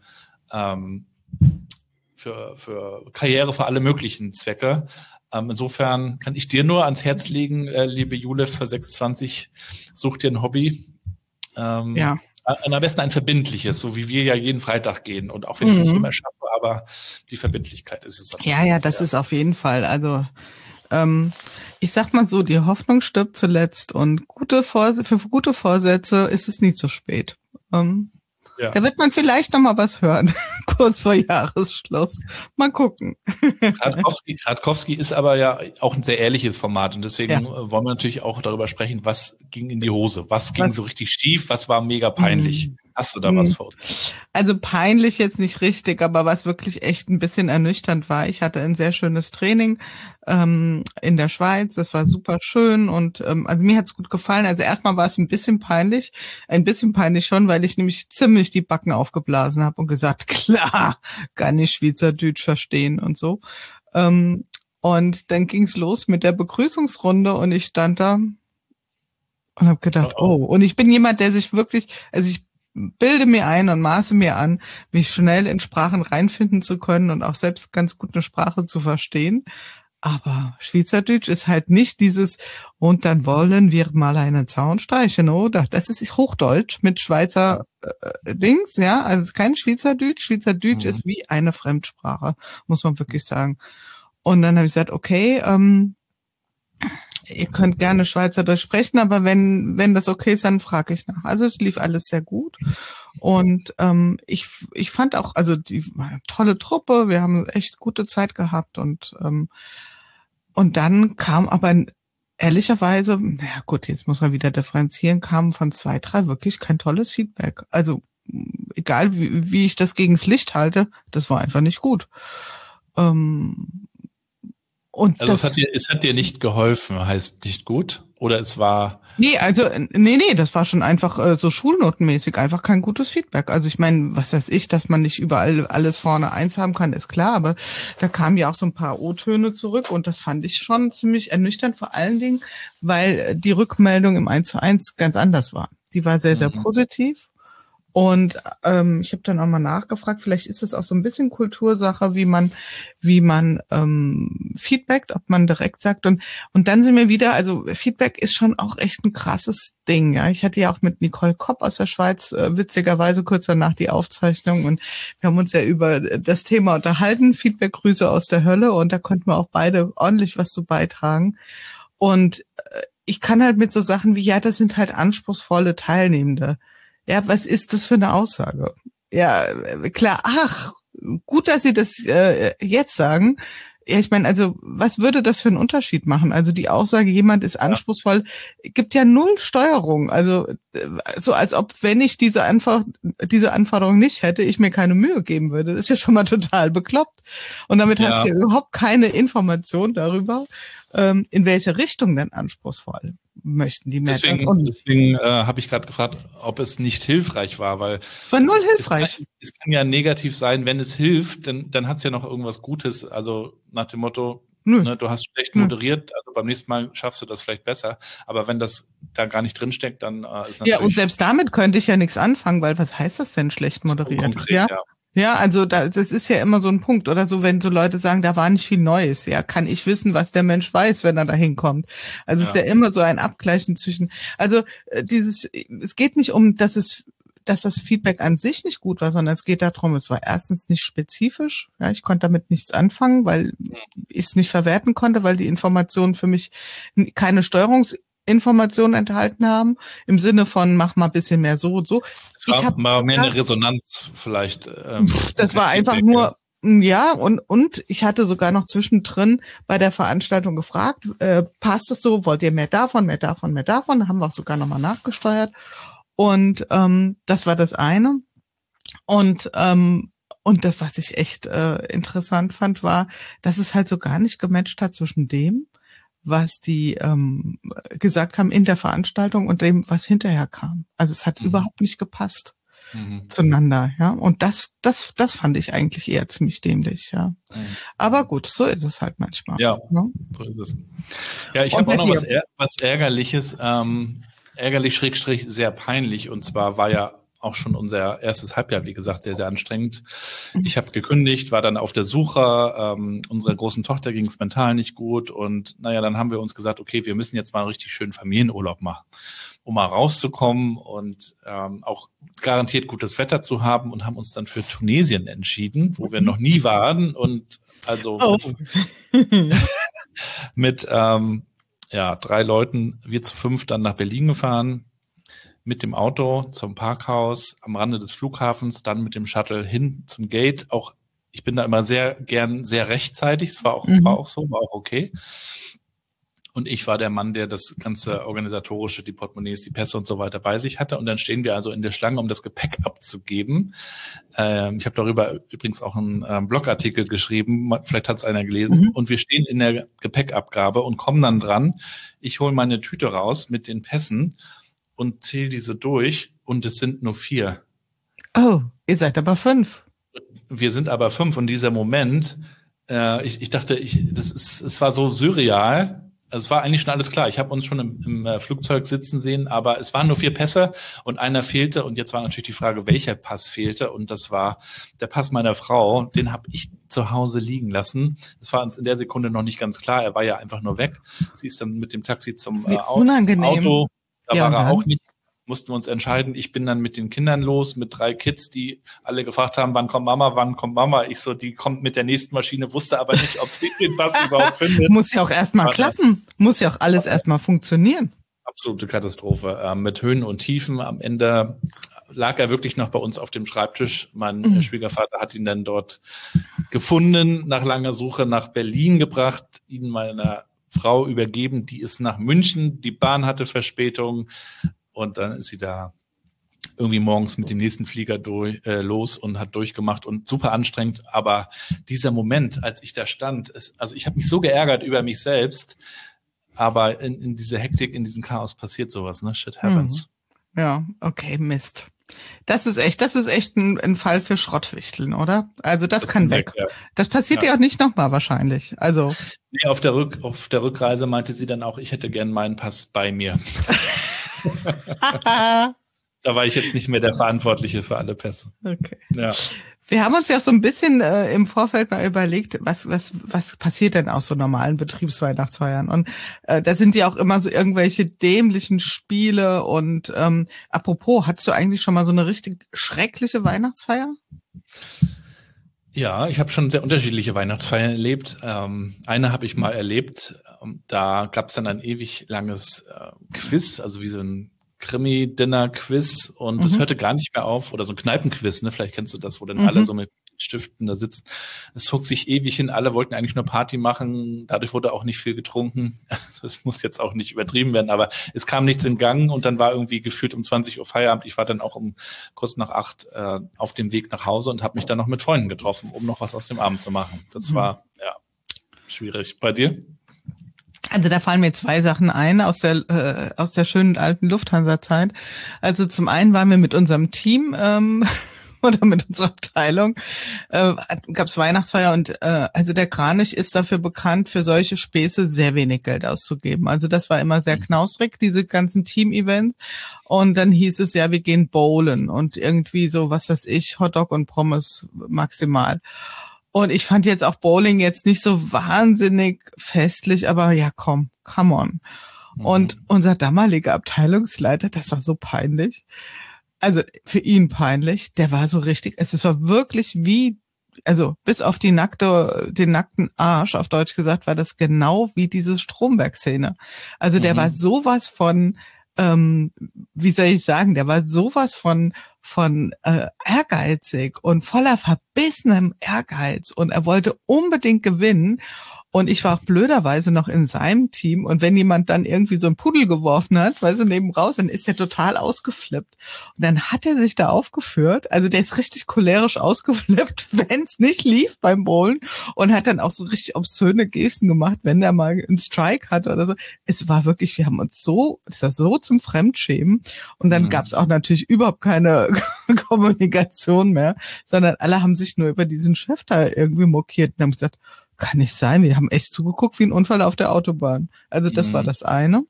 Karriere, für alle möglichen Zwecke. Insofern kann ich dir nur ans Herz legen, liebe Jule, für 620, such dir ein Hobby. Ja. Am besten ein verbindliches, so wie wir ja jeden Freitag gehen. Und auch wenn ich es nicht immer schaffe, aber die Verbindlichkeit ist es. Ja, das ist auf jeden Fall. Also ich sag mal so, die Hoffnung stirbt zuletzt und für gute Vorsätze ist es nie zu spät. Da wird man vielleicht noch mal was hören, kurz vor Jahresschluss. Mal gucken. Radkowski ist aber ja auch ein sehr ehrliches Format und deswegen wollen wir natürlich auch darüber sprechen, was ging in die Hose, was ging so richtig schief, was war mega peinlich. Hast du da was vor? Also peinlich jetzt nicht richtig, aber was wirklich echt ein bisschen ernüchternd war, ich hatte ein sehr schönes Training in der Schweiz, das war super schön und also mir hat's gut gefallen. Also erstmal war es ein bisschen peinlich schon, weil ich nämlich ziemlich die Backen aufgeblasen habe und gesagt, klar, kann ich Schweizerdeutsch verstehen und so. Und dann ging's los mit der Begrüßungsrunde und ich stand da und habe gedacht, oh. Und ich bin jemand, der sich wirklich, also ich bilde mir ein und maße mir an, mich schnell in Sprachen reinfinden zu können und auch selbst ganz gut eine Sprache zu verstehen. Aber Schweizerdeutsch ist halt nicht dieses, und dann wollen wir mal einen Zaun streichen, oder? Das ist Hochdeutsch mit Schweizer Dings, ja. Also es ist kein Schweizerdeutsch. Schweizerdeutsch ist wie eine Fremdsprache, muss man wirklich sagen. Und dann habe ich gesagt, okay, ihr könnt gerne Schweizerdeutsch sprechen, aber wenn das okay ist, dann frage ich nach. Also es lief alles sehr gut. Und ich fand auch, also die war eine tolle Truppe, wir haben echt gute Zeit gehabt und dann kam aber ehrlicherweise, naja gut, jetzt muss man wieder differenzieren, kam von 2, 3 wirklich kein tolles Feedback. Also egal wie ich das gegens Licht halte, das war einfach nicht gut. Und also es hat dir nicht geholfen, heißt nicht gut? Oder es war... Nee, das war schon einfach so schulnotenmäßig einfach kein gutes Feedback. Also ich meine, was weiß ich, dass man nicht überall alles vorne 1 haben kann, ist klar, aber da kamen ja auch so ein paar O-Töne zurück und das fand ich schon ziemlich ernüchternd, vor allen Dingen, weil die Rückmeldung im 1:1 ganz anders war. Die war sehr, sehr positiv. Und ich habe dann auch mal nachgefragt, vielleicht ist es auch so ein bisschen Kultursache, wie man feedbackt, ob man direkt sagt. Und dann sind wir wieder, also Feedback ist schon auch echt ein krasses Ding. Ja, ich hatte ja auch mit Nicole Kopp aus der Schweiz witzigerweise kurz danach die Aufzeichnung und wir haben uns ja über das Thema unterhalten, Feedback-Grüße aus der Hölle, und da konnten wir auch beide ordentlich was zu beitragen. Und ich kann halt mit so Sachen wie, ja, das sind halt anspruchsvolle Teilnehmende. Ja, was ist das für eine Aussage? Ja, klar, gut, dass Sie das jetzt sagen. Ja, ich meine, also was würde das für einen Unterschied machen? Also die Aussage, jemand ist anspruchsvoll, gibt ja null Steuerung. Also so als ob, wenn ich diese Anforderung nicht hätte, ich mir keine Mühe geben würde. Das ist ja schon mal total bekloppt. Und damit hast du ja überhaupt keine Information darüber, in welche Richtung denn anspruchsvoll möchten die Menschen. Deswegen habe ich gerade gefragt, ob es nicht hilfreich war, weil es war null hilfreich. Es kann ja negativ sein, wenn es hilft, dann hat es ja noch irgendwas Gutes. Also nach dem Motto, ne, du hast schlecht moderiert, also beim nächsten Mal schaffst du das vielleicht besser. Aber wenn das da gar nicht drinsteckt, dann ist natürlich... Ja, und selbst damit könnte ich ja nichts anfangen, weil was heißt das denn, schlecht moderiert? Konkret, ja. Ja, also das ist ja immer so ein Punkt. Oder so, wenn so Leute sagen, da war nicht viel Neues. Ja, kann ich wissen, was der Mensch weiß, wenn er da hinkommt. Also es ist ja immer so ein Abgleichen zwischen, also es geht nicht um, dass das Feedback an sich nicht gut war, sondern es geht darum, es war erstens nicht spezifisch. Ja, ich konnte damit nichts anfangen, weil ich es nicht verwerten konnte, weil die Informationen für mich keine Steuerungsinformationen enthalten haben, im Sinne von, mach mal ein bisschen mehr so und so. Es war mehr eine Resonanz vielleicht. Das war einfach nur, ja, und ich hatte sogar noch zwischendrin bei der Veranstaltung gefragt, passt es so, wollt ihr mehr davon, mehr davon, mehr davon? Da haben wir auch sogar nochmal nachgesteuert. Und das war das eine. Und das, was ich echt interessant fand, war, dass es halt so gar nicht gematcht hat zwischen dem, was die gesagt haben in der Veranstaltung und dem, was hinterher kam. Also es hat überhaupt nicht gepasst zueinander, ja. Und das fand ich eigentlich eher ziemlich dämlich, ja. Aber gut, so ist es halt manchmal. Ja, ne? So ist es. Ja, ich habe auch noch was Ärgerliches, ärgerlich / sehr peinlich. Und zwar war ja auch schon unser erstes Halbjahr, wie gesagt, sehr, sehr anstrengend. Ich habe gekündigt, war dann auf der Suche. Unserer großen Tochter ging es mental nicht gut. Und naja, dann haben wir uns gesagt, okay, wir müssen jetzt mal einen richtig schönen Familienurlaub machen, um mal rauszukommen und auch garantiert gutes Wetter zu haben, und haben uns dann für Tunesien entschieden, wo wir noch nie waren. Und also mit 3 Leuten, wir zu 5 dann nach Berlin gefahren, mit dem Auto zum Parkhaus am Rande des Flughafens, dann mit dem Shuttle hin zum Gate. Auch ich bin da immer sehr gern sehr rechtzeitig. Es war auch so, war auch okay. Und ich war der Mann, der das ganze Organisatorische, die Portemonnaies, die Pässe und so weiter bei sich hatte. Und dann stehen wir also in der Schlange, um das Gepäck abzugeben. Ich habe darüber übrigens auch einen Blogartikel geschrieben, vielleicht hat es einer gelesen. Und wir stehen in der Gepäckabgabe und kommen dann dran. Ich hole meine Tüte raus mit den Pässen und zähle diese durch, und es sind nur 4. Oh, ihr seid aber 5. Wir sind aber 5, und dieser Moment, Ich dachte, es war so surreal. Also es war eigentlich schon alles klar. Ich habe uns schon im Flugzeug sitzen sehen, aber es waren nur 4 Pässe und einer fehlte. Und jetzt war natürlich die Frage, welcher Pass fehlte. Und das war der Pass meiner Frau. Den habe ich zu Hause liegen lassen. Das war uns in der Sekunde noch nicht ganz klar. Er war ja einfach nur weg. Sie ist dann mit dem Taxi zum Auto. Da war er auch nicht. Mussten wir uns entscheiden. Ich bin dann mit den Kindern los, mit 3 Kids, die alle gefragt haben, wann kommt Mama? Ich so, die kommt mit der nächsten Maschine, wusste aber nicht, ob sie den Pass überhaupt findet. Muss ja auch erstmal klappen. Muss ja auch alles erstmal funktionieren. Absolute Katastrophe. Mit Höhen und Tiefen. Am Ende lag er wirklich noch bei uns auf dem Schreibtisch. Mein Schwiegervater hat ihn dann dort gefunden, nach langer Suche nach Berlin gebracht, ihn meiner Frau übergeben. Die ist nach München. Die Bahn hatte Verspätung. Und dann ist sie da irgendwie morgens mit dem nächsten Flieger los und hat durchgemacht und super anstrengend. Aber dieser Moment, als ich da stand, also ich habe mich so geärgert über mich selbst, aber in dieser Hektik, in diesem Chaos passiert sowas, ne? Shit happens. Ja, okay, Mist. Das ist echt ein Fall für Schrottwichteln, oder? Also das kann weg. Ja. Das passiert ja auch nicht nochmal wahrscheinlich. Also nee, auf der Rückreise meinte sie dann auch, ich hätte gern meinen Pass bei mir. Da war ich jetzt nicht mehr der Verantwortliche für alle Pässe. Okay. Ja. Wir haben uns ja so ein bisschen im Vorfeld mal überlegt, was passiert denn aus so normalen Betriebsweihnachtsfeiern? Und da sind ja auch immer so irgendwelche dämlichen Spiele. Und apropos, hattest du eigentlich schon mal so eine richtig schreckliche Weihnachtsfeier? Ja, ich habe schon sehr unterschiedliche Weihnachtsfeiern erlebt. Eine habe ich mal erlebt. Da gab es dann ein ewig langes Quiz, also wie so ein Krimi-Dinner-Quiz, und das hörte gar nicht mehr auf. Oder so ein Kneipenquiz, ne? Vielleicht kennst du das, wo dann alle so mit Stiften da sitzen. Es zog sich ewig hin. Alle wollten eigentlich nur Party machen. Dadurch wurde auch nicht viel getrunken. Das muss jetzt auch nicht übertrieben werden, aber es kam nichts in Gang und dann war irgendwie gefühlt um 20 Uhr Feierabend. Ich war dann auch kurz nach 8 auf dem Weg nach Hause und habe mich dann noch mit Freunden getroffen, um noch was aus dem Abend zu machen. Das war ja schwierig. Bei dir? Also da fallen mir 2 Sachen ein aus der schönen alten Lufthansa-Zeit. Also zum einen waren wir mit unserem Team oder mit unserer Abteilung, gab's Weihnachtsfeier und also der Kranich ist dafür bekannt, für solche Späße sehr wenig Geld auszugeben. Also das war immer sehr knausrig, diese ganzen Team-Events. Und dann hieß es ja, wir gehen bowlen und irgendwie so, was weiß ich, Hotdog und Pommes maximal. Und ich fand jetzt auch Bowling jetzt nicht so wahnsinnig festlich, aber ja, come on. Und unser damaliger Abteilungsleiter, das war so peinlich. Also für ihn peinlich, der war so richtig, es war wirklich wie, also bis auf den nackten Arsch, auf Deutsch gesagt, war das genau wie diese Stromberg-Szene. Also der war sowas von, wie soll ich sagen, der war sowas von ehrgeizig und voller verbissenem Ehrgeiz und er wollte unbedingt gewinnen. Und ich war auch blöderweise noch in seinem Team. Und wenn jemand dann irgendwie so einen Pudel geworfen hat, weißt du, neben raus, dann ist der total ausgeflippt. Und dann hat er sich da aufgeführt. Also der ist richtig cholerisch ausgeflippt, wenn es nicht lief beim Bowlen. Und hat dann auch so richtig obszöne Gesten gemacht, wenn der mal einen Strike hatte oder so. Es war wirklich, wir haben uns das war so zum Fremdschämen. Und dann gab es auch natürlich überhaupt keine Kommunikation mehr, sondern alle haben sich nur über diesen Chef da irgendwie mokiert und haben gesagt, kann nicht sein, wir haben echt zugeguckt wie ein Unfall auf der Autobahn. Also das war das eine.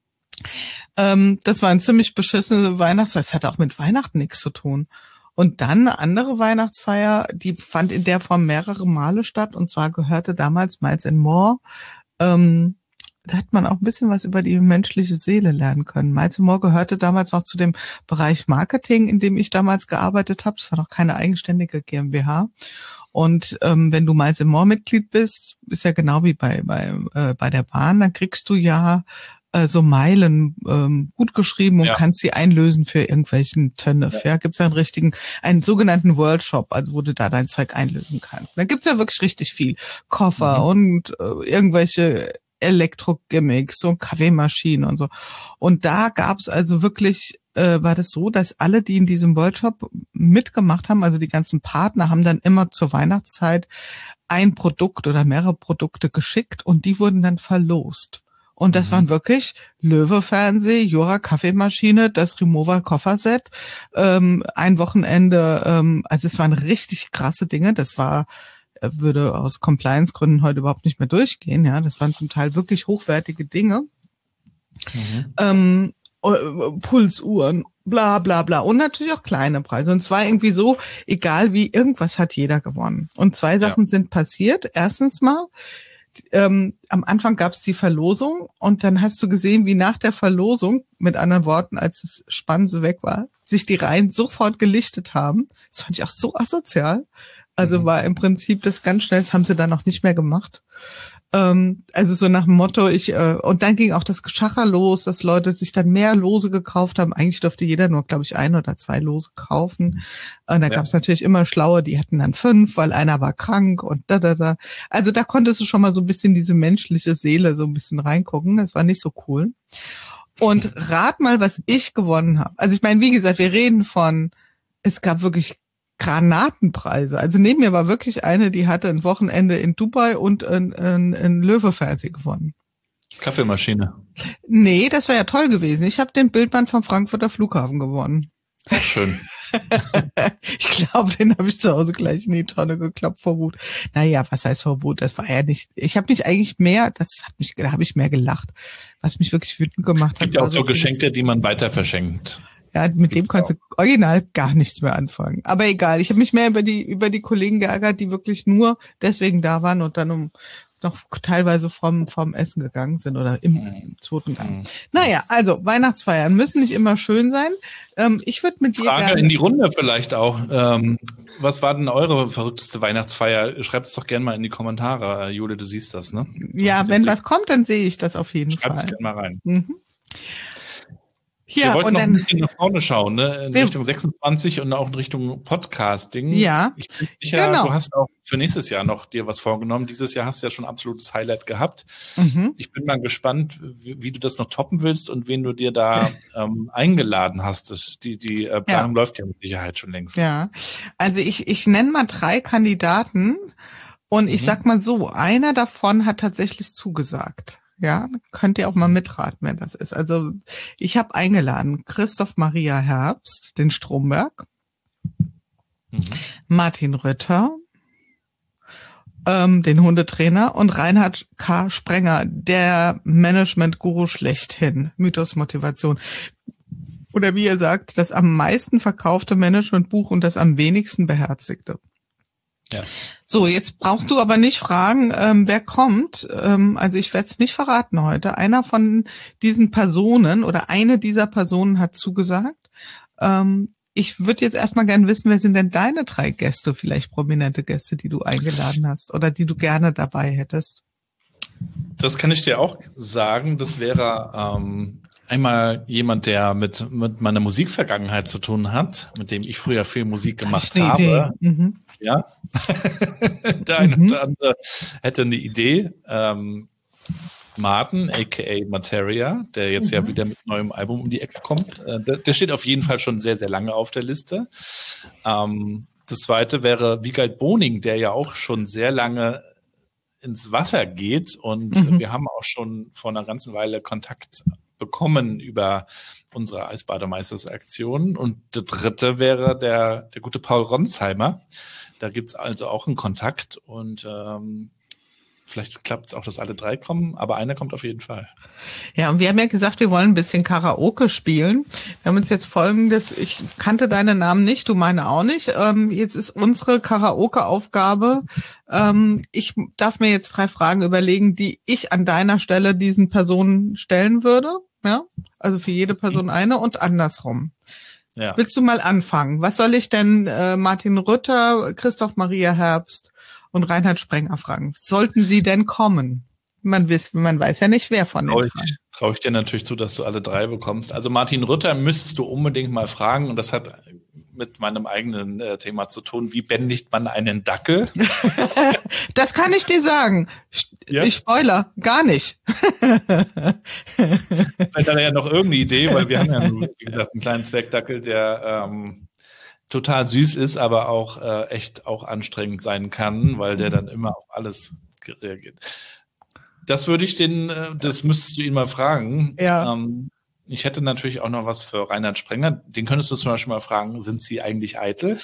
Das war ein ziemlich beschissene Weihnachtsfeier. Es hat auch mit Weihnachten nichts zu tun. Und dann eine andere Weihnachtsfeier, die fand in der Form mehrere Male statt. Und zwar gehörte damals Miles & More. Da hat man auch ein bisschen was über die menschliche Seele lernen können. Miles & More gehörte damals noch zu dem Bereich Marketing, in dem ich damals gearbeitet habe. Es war noch keine eigenständige GmbH. Und wenn du Miles & More Mitglied bist, ist ja genau wie bei der Bahn, dann kriegst du ja so Meilen gut geschrieben und kannst sie einlösen für irgendwelchen Tönnef. Ja, gibt's ja einen sogenannten World Shop, also wo du da dein Zeug einlösen kannst. Da gibt's ja wirklich richtig viel Koffer und irgendwelche Elektro-Gimmicks, so Kaffeemaschinen und so. Und da gab's also wirklich, war das so, dass alle, die in diesem Worldshop mitgemacht haben, also die ganzen Partner, haben dann immer zur Weihnachtszeit ein Produkt oder mehrere Produkte geschickt und die wurden dann verlost. Und das waren wirklich Löwe-Fernseh, Jura-Kaffeemaschine, das Remover-Kofferset, ein Wochenende, also es waren richtig krasse Dinge, das war würde aus Compliance-Gründen heute überhaupt nicht mehr durchgehen. Ja, das waren zum Teil wirklich hochwertige Dinge. Pulsuhren, bla bla bla. Und natürlich auch kleine Preise. Und es war irgendwie so, egal wie, irgendwas hat jeder gewonnen. Und zwei Sachen sind passiert. Erstens mal, am Anfang gab es die Verlosung und dann hast du gesehen, wie nach der Verlosung, mit anderen Worten, als das Spanse weg war, sich die Reihen sofort gelichtet haben. Das fand ich auch so asozial. Also war im Prinzip das ganz schnell, das haben sie dann auch nicht mehr gemacht. Also so nach dem Motto, und dann ging auch das Geschacher los, dass Leute sich dann mehr Lose gekauft haben. Eigentlich durfte jeder nur, glaube ich, 1 oder 2 Lose kaufen. Und da gab es natürlich immer Schlaue, die hatten dann 5, weil einer war krank und da. Also da konntest du schon mal so ein bisschen diese menschliche Seele so ein bisschen reingucken. Das war nicht so cool. Und rat mal, was ich gewonnen habe. Also ich meine, wie gesagt, wir reden von, es gab wirklich Granatenpreise. Also neben mir war wirklich eine, die hatte ein Wochenende in Dubai und ein Löwe-Fernseh gewonnen. Kaffeemaschine. Nee, das wäre ja toll gewesen. Ich habe den Bildband vom Frankfurter Flughafen gewonnen. Auch schön. Ich glaube, den habe ich zu Hause gleich in die Tonne gekloppt vor Wut. Naja, was heißt vor Wut? Das war ja nicht, ich habe mich eigentlich mehr, da habe ich mehr gelacht. Was mich wirklich wütend gemacht hat. Gibt ja auch so Geschenke, die man weiter verschenkt. Ja, mit dem kannst du original gar nichts mehr anfangen. Aber egal, ich habe mich mehr über die Kollegen geärgert, die wirklich nur deswegen da waren und dann noch teilweise vom Essen gegangen sind oder im zweiten Gang. Naja, also Weihnachtsfeiern müssen nicht immer schön sein. Ich würde mit dir Frage in die Runde vielleicht auch. Was war denn eure verrückteste Weihnachtsfeier? Schreibt's doch gerne mal in die Kommentare. Jule, du siehst das, ne? Ja, wenn was kommt, dann sehe ich das auf jeden Fall. Schreib's gerne mal rein. Ja, wir wollten und noch dann, ein bisschen nach vorne schauen, ne? In Richtung 26 und auch in Richtung Podcasting. Ja, ich bin sicher, genau. Du hast auch für nächstes Jahr noch dir was vorgenommen. Dieses Jahr hast du ja schon ein absolutes Highlight gehabt. Ich bin mal gespannt, wie du das noch toppen willst und wen du dir da eingeladen hast. Die Planung läuft ja mit Sicherheit schon längst. Ja, also ich nenne mal 3 Kandidaten und ich sag mal so, einer davon hat tatsächlich zugesagt. Ja, könnt ihr auch mal mitraten, wer das ist. Also ich habe eingeladen Christoph Maria Herbst, den Stromberg, Martin Rütter, den Hundetrainer und Reinhard K. Sprenger, der Management-Guru schlechthin, Mythos Motivation. Oder wie ihr sagt, das am meisten verkaufte Management-Buch und das am wenigsten beherzigte. Ja. So, jetzt brauchst du aber nicht fragen, wer kommt. Also ich werde es nicht verraten heute. Einer von diesen Personen oder eine dieser Personen hat zugesagt. Ich würde jetzt erstmal gerne wissen, wer sind denn deine 3 Gäste, vielleicht prominente Gäste, die du eingeladen hast oder die du gerne dabei hättest? Das kann ich dir auch sagen. Das wäre einmal jemand, der mit meiner Musikvergangenheit zu tun hat, mit dem ich früher viel Musik gemacht habe. Ja, der eine oder andere hätte eine Idee. Martin, aka Materia, der jetzt ja wieder mit neuem Album um die Ecke kommt. Der steht auf jeden Fall schon sehr, sehr lange auf der Liste. Das zweite wäre Wiegald Boning, der ja auch schon sehr lange ins Wasser geht und wir haben auch schon vor einer ganzen Weile Kontakt bekommen über unsere Eisbademeisters-Aktion. Und der dritte wäre der gute Paul Ronsheimer. Da gibt's also auch einen Kontakt und vielleicht klappt es auch, dass alle 3 kommen, aber einer kommt auf jeden Fall. Ja, und wir haben ja gesagt, wir wollen ein bisschen Karaoke spielen. Wir haben uns jetzt Folgendes, ich kannte deine Namen nicht, du meine auch nicht. Jetzt ist unsere Karaoke-Aufgabe, ich darf mir jetzt 3 Fragen überlegen, die ich an deiner Stelle diesen Personen stellen würde. Ja, also für jede Person eine und andersrum. Ja. Willst du mal anfangen? Was soll ich denn Martin Rütter, Christoph Maria Herbst und Reinhard Sprenger fragen? Sollten sie denn kommen? Man weiß ja nicht, wer von den 3. Traue ich dir natürlich zu, dass du alle 3 bekommst. Also Martin Rütter müsstest du unbedingt mal fragen und das hat mit meinem eigenen Thema zu tun. Wie bändigt man einen Dackel? Das kann ich dir sagen. Ja? Ich spoiler, gar nicht. Vielleicht hat er ja noch irgendeine Idee, weil wir haben ja, wie gesagt, einen kleinen Zwergdackel, der total süß ist, aber auch echt auch anstrengend sein kann, weil der dann immer auf alles reagiert. Das würde ich das müsstest du ihn mal fragen. Ja. Ich hätte natürlich auch noch was für Reinhard Sprenger. Den könntest du zum Beispiel mal fragen, sind Sie eigentlich eitel?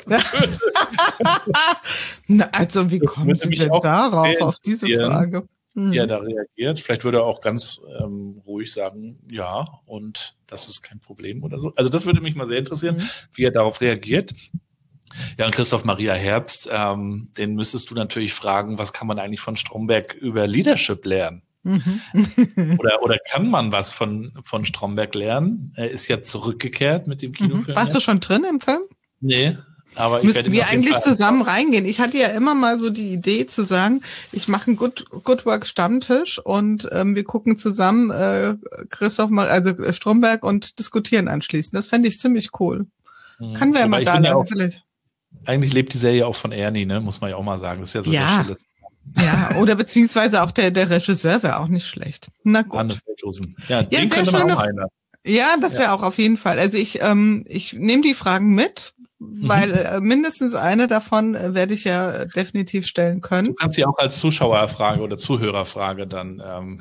Na, also wie kommen Sie denn darauf, auf diese Frage? Wie er da reagiert. Vielleicht würde er auch ganz ruhig sagen, ja, und das ist kein Problem oder so. Also das würde mich mal sehr interessieren, wie er darauf reagiert. Ja, und Christoph Maria Herbst, den müsstest du natürlich fragen, was kann man eigentlich von Stromberg über Leadership lernen? Oder kann man was von Stromberg lernen? Er ist ja zurückgekehrt mit dem Kinofilm. Warst du schon drin im Film? Nee, aber ich müssten wir eigentlich zusammen reingehen. Ich hatte ja immer mal so die Idee zu sagen, ich mache einen Good Work Stammtisch und wir gucken zusammen Stromberg und diskutieren anschließend. Das fände ich ziemlich cool. Kann wir ja mal da lassen, vielleicht. Eigentlich lebt die Serie auch von Ernie, ne? Muss man ja auch mal sagen. Das ist ja so der Stille. Ja, oder beziehungsweise auch der Regisseur wäre auch nicht schlecht. Na gut. Hannes Feldhusen. Ja, den könnte man auch einer. Ja, das wäre auch auf jeden Fall. Also ich nehme die Fragen mit, weil mindestens eine davon werde ich ja definitiv stellen können. Du kannst sie auch als Zuschauerfrage oder Zuhörerfrage dann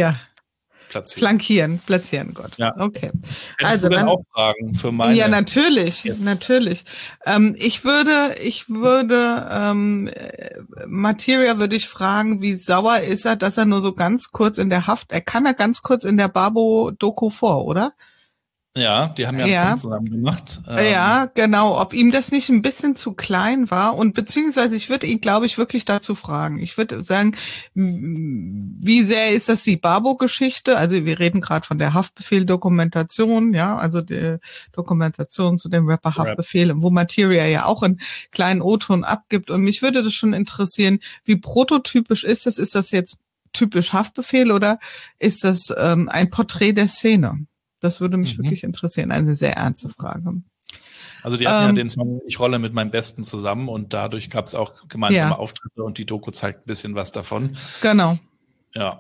platzieren, Gott. Ja. Okay. Hättest du dann auch Fragen für meine? Ja, natürlich. Ich würde Materia würde ich fragen, wie sauer ist er, dass er nur so ganz kurz in der Haft, er kam ja ganz kurz in der Babo-Doku vor, oder? Ja, die haben ja einen Film zusammen gemacht. Ja, genau. Ob ihm das nicht ein bisschen zu klein war und beziehungsweise ich würde ihn, glaube ich, wirklich dazu fragen. Ich würde sagen, wie sehr ist das die Babo-Geschichte? Also wir reden gerade von der Haftbefehl-Dokumentation, ja, also die Dokumentation zu dem Rapper Haftbefehl, wo Materia ja auch einen kleinen O-Ton abgibt. Und mich würde das schon interessieren, wie prototypisch ist das? Ist das jetzt typisch Haftbefehl oder ist das ein Porträt der Szene? Das würde mich wirklich interessieren. Eine sehr ernste Frage. Also die hatten ja den Song Ich rolle mit meinem Besten zusammen und dadurch gab es auch gemeinsame Auftritte und die Doku zeigt ein bisschen was davon. Genau. Ja.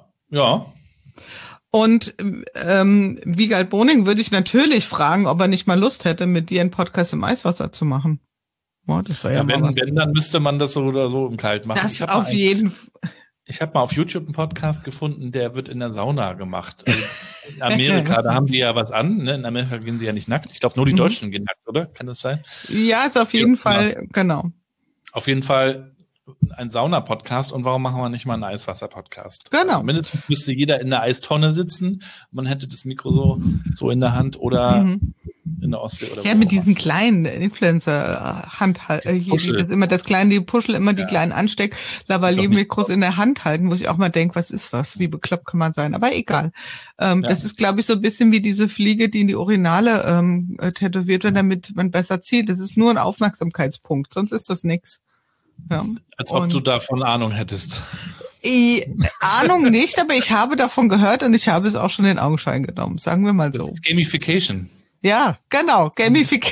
Und Wiegald Boning würde ich natürlich fragen, ob er nicht mal Lust hätte, mit dir einen Podcast im Eiswasser zu machen. Oh, das war wenn, dann müsste man das so oder so im Kalt machen. Das auf jeden Fall. Ich habe mal auf YouTube einen Podcast gefunden, der wird in der Sauna gemacht. Also in Amerika, da haben die ja was an. Ne? In Amerika gehen sie ja nicht nackt. Ich glaube, nur die Deutschen gehen nackt, oder? Kann das sein? Ja, ist auf jeden Fall, genau. Auf jeden Fall ein Sauna-Podcast. Und warum machen wir nicht mal einen Eiswasser-Podcast? Genau. Also mindestens müsste jeder in der Eistonne sitzen. Man hätte das Mikro so in der Hand oder in der Ostsee oder mit diesen kleinen Influencer-Hand hier das immer das kleine, die Puschel immer die kleinen Ansteck-Lavalier-Mikros in der Hand halten, wo ich auch mal denke, was ist das? Wie bekloppt kann man sein? Aber egal. Das ist, glaube ich, so ein bisschen wie diese Fliege, die in die Urinale tätowiert wird, damit man besser zielt. Das ist nur ein Aufmerksamkeitspunkt, sonst ist das nix. Ja. Als ob du davon Ahnung hättest. Ahnung nicht, aber ich habe davon gehört und ich habe es auch schon in Augenschein genommen. Sagen wir mal so. Das ist Gamification. Ja, genau. Gamification.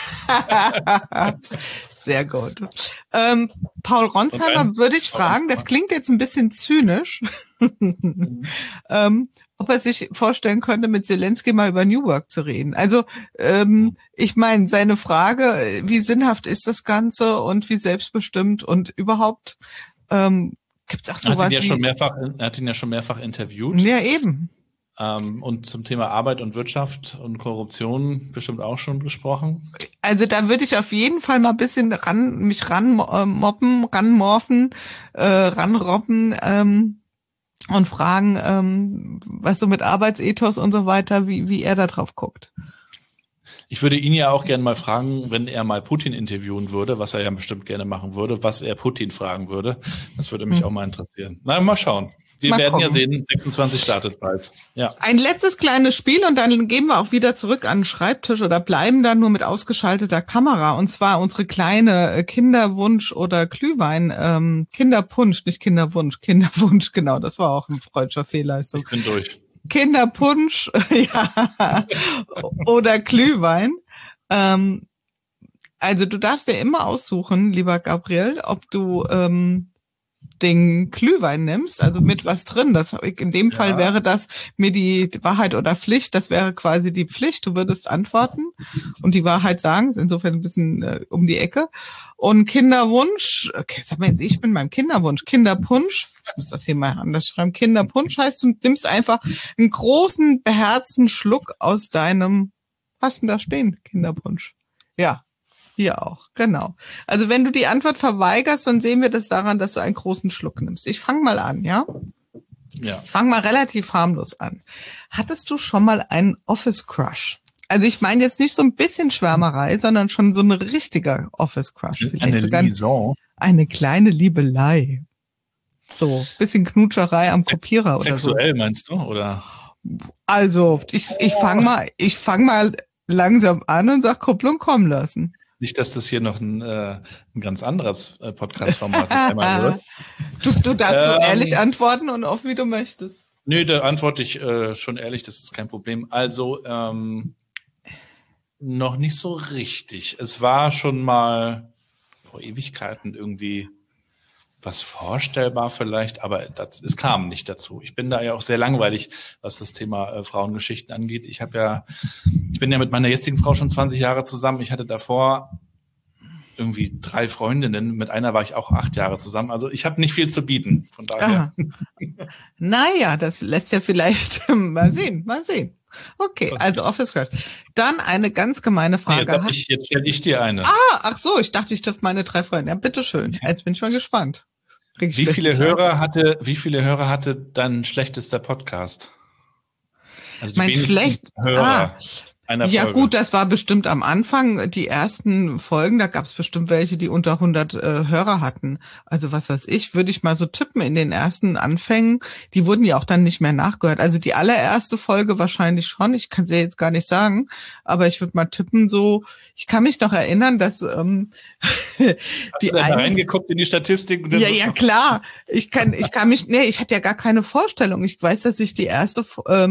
Sehr gut. Paul Ronsheimer würde ich fragen, das klingt jetzt ein bisschen zynisch, ob er sich vorstellen könnte, mit Zelensky mal über New Work zu reden. Also ich meine, seine Frage, wie sinnhaft ist das Ganze und wie selbstbestimmt und überhaupt gibt's auch sowas. Er hat ihn ja schon mehrfach interviewt. Ja, eben. Und zum Thema Arbeit und Wirtschaft und Korruption bestimmt auch schon gesprochen. Also da würde ich auf jeden Fall mal ein bisschen ranrobben und fragen, was so mit Arbeitsethos und so weiter, wie er da drauf guckt. Ich würde ihn ja auch gerne mal fragen, wenn er mal Putin interviewen würde, was er ja bestimmt gerne machen würde, was er Putin fragen würde. Das würde mich auch mal interessieren. Na, mal schauen. Wir werden ja sehen, 26 startet bald. Ja. Ein letztes kleines Spiel und dann gehen wir auch wieder zurück an den Schreibtisch oder bleiben dann nur mit ausgeschalteter Kamera. Und zwar unsere kleine Kinderwunsch oder Glühwein, Kinderpunsch, nicht Kinderwunsch, Kinderwunsch, genau, das war auch ein freudscher Fehlleistung. Ich bin durch. Kinderpunsch, oder Glühwein. Also du darfst dir immer aussuchen, lieber Gabriel, ob du Ding Glühwein nimmst, also mit was drin, in dem Fall wäre das mir die Wahrheit oder Pflicht, das wäre quasi die Pflicht, du würdest antworten und die Wahrheit sagen, ist insofern ein bisschen um die Ecke. Und Kinderwunsch, okay, sag mal, ich bin beim Kinderwunsch, Kinderpunsch, ich muss das hier mal anders schreiben, Kinderpunsch heißt, du nimmst einfach einen großen, beherzten Schluck aus deinem, was denn da stehen, Kinderpunsch, ja. Hier auch, genau. Also wenn du die Antwort verweigerst, dann sehen wir das daran, dass du einen großen Schluck nimmst. Ich fange mal an, ja? Ja. Ich fange mal relativ harmlos an. Hattest du schon mal einen Office-Crush? Also ich meine jetzt nicht so ein bisschen Schwärmerei, sondern schon so ein richtiger Office-Crush. Eine Liaison. Eine kleine Liebelei. So, bisschen Knutscherei am Kopierer oder so. Sexuell meinst du, oder? Also, ich fang mal langsam an und sag Kupplung kommen lassen. Nicht, dass das hier noch ein ganz anderes Podcast-Format einmal wird. Du darfst so ehrlich antworten und offen, wie du möchtest. Nö, da antworte ich schon ehrlich, das ist kein Problem. Also, noch nicht so richtig. Es war schon mal vor Ewigkeiten irgendwie was vorstellbar vielleicht, aber es kam nicht dazu. Ich bin da ja auch sehr langweilig, was das Thema Frauengeschichten angeht. Ich bin ja mit meiner jetzigen Frau schon 20 Jahre zusammen. Ich hatte davor irgendwie 3 Freundinnen. Mit einer war ich auch 8 Jahre zusammen. Also ich habe nicht viel zu bieten. Von daher. Naja, das lässt ja vielleicht mal sehen. Okay, also Office Crush. Dann eine ganz gemeine Frage. Jetzt stelle ich dir eine. Ach so, ich dachte, ich dürfte meine 3 Freunde. Ja, bitteschön. Jetzt bin ich mal gespannt. Wie viele Hörer hatte dein schlechtester Podcast? Also mein Hörer einer Folge. Ja gut, das war bestimmt am Anfang, die ersten Folgen, da gab es bestimmt welche, die unter 100 Hörer hatten. Also was weiß ich, würde ich mal so tippen in den ersten Anfängen. Die wurden ja auch dann nicht mehr nachgehört. Also die allererste Folge wahrscheinlich schon, ich kann sie jetzt gar nicht sagen, aber ich würde mal tippen so, ich kann mich noch erinnern, dass Hast du da reingeguckt in die Statistik? Ja, klar. Ich hatte ja gar keine Vorstellung. Ich weiß, dass ich die erste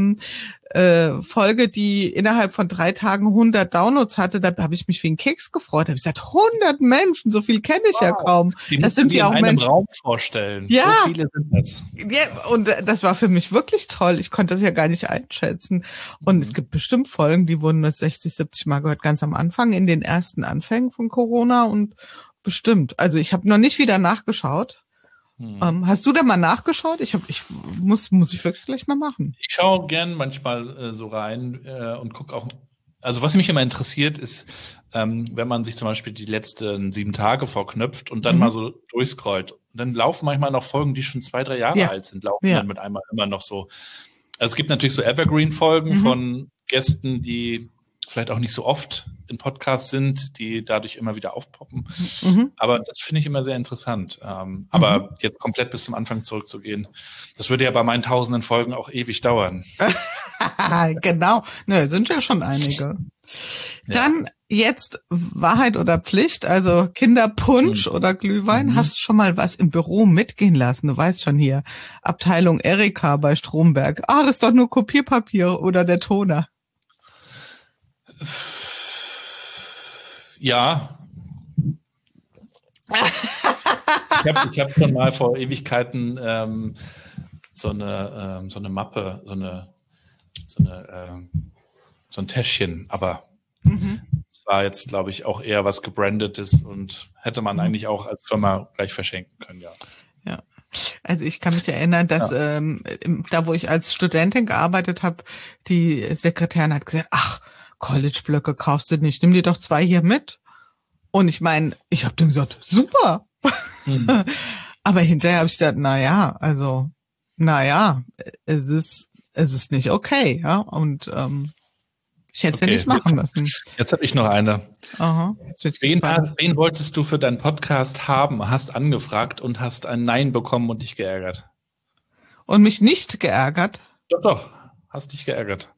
Folge, die innerhalb von 3 Tagen 100 Downloads hatte, da habe ich mich wie ein Keks gefreut. Da habe ich gesagt, 100 Menschen, so viel kenne ich ja kaum. Das sind ja auch Menschen. In einem Raum vorstellen. Ja. So viele sind das. Ja, und das war für mich wirklich toll. Ich konnte das ja gar nicht einschätzen. Und es gibt bestimmt Folgen, die wurden 60, 70 Mal gehört, ganz am Anfang, in den ersten Anfängen von Corona und bestimmt. Also ich habe noch nicht wieder nachgeschaut. Hast du da mal nachgeschaut? Muss ich wirklich gleich mal machen. Ich schaue gern manchmal so rein und gucke auch. Also was mich immer interessiert ist, wenn man sich zum Beispiel die letzten 7 Tage vorknöpft und dann mal so durchscrollt. Und dann laufen manchmal noch Folgen, die schon 2, 3 Jahre alt sind, laufen dann mit einmal immer noch so. Also es gibt natürlich so Evergreen-Folgen von Gästen, die vielleicht auch nicht so oft in Podcasts sind, die dadurch immer wieder aufpoppen. Aber das finde ich immer sehr interessant. Aber jetzt komplett bis zum Anfang zurückzugehen, das würde ja bei meinen 1000 Folgen auch ewig dauern. Genau. Ne, sind ja schon einige. Dann jetzt Wahrheit oder Pflicht, also Kinderpunsch oder Glühwein. Hast du schon mal was im Büro mitgehen lassen? Du weißt schon hier, Abteilung Erika bei Stromberg. Ist doch nur Kopierpapier oder der Toner. Ja. Ich hab schon mal vor Ewigkeiten so eine Mappe, so ein Täschchen, aber es war jetzt, glaube ich, auch eher was gebrandetes und hätte man eigentlich auch als Firma gleich verschenken können, ja. Ja. Also ich kann mich erinnern, dass da, wo ich als Studentin gearbeitet habe, die Sekretärin hat gesagt, College-Blöcke kaufst du nicht, nimm dir doch 2 hier mit. Und ich meine, ich habe dann gesagt, super. Aber hinterher habe ich gedacht, es ist nicht okay, ja. Und ich hätte es ja nicht machen müssen. Jetzt habe ich noch eine. Aha, jetzt bin ich gespannt. Wen wolltest du für deinen Podcast haben, hast angefragt und hast ein Nein bekommen und dich geärgert? Und mich nicht geärgert? Doch, hast dich geärgert.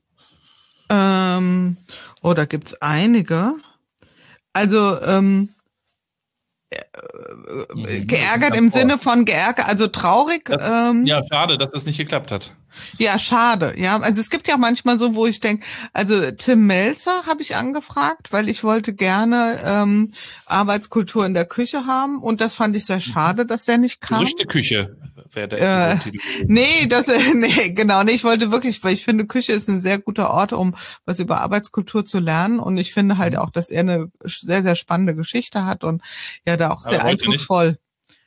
Da gibt's einige. Also, geärgert im Sinne von geärgert, also traurig. Ja, schade, dass es nicht geklappt hat. Ja, schade. Ja, also es gibt ja manchmal so, wo ich denke, also Tim Melzer habe ich angefragt, weil ich wollte gerne Arbeitskultur in der Küche haben und das fand ich sehr schade, dass der nicht kam. Gerüchteküche wäre der Titel. Nee, genau, ich wollte wirklich, weil ich finde, Küche ist ein sehr guter Ort, um was über Arbeitskultur zu lernen und ich finde halt auch, dass er eine sehr, sehr spannende Geschichte hat und ja, da auch sehr eindrucksvoll.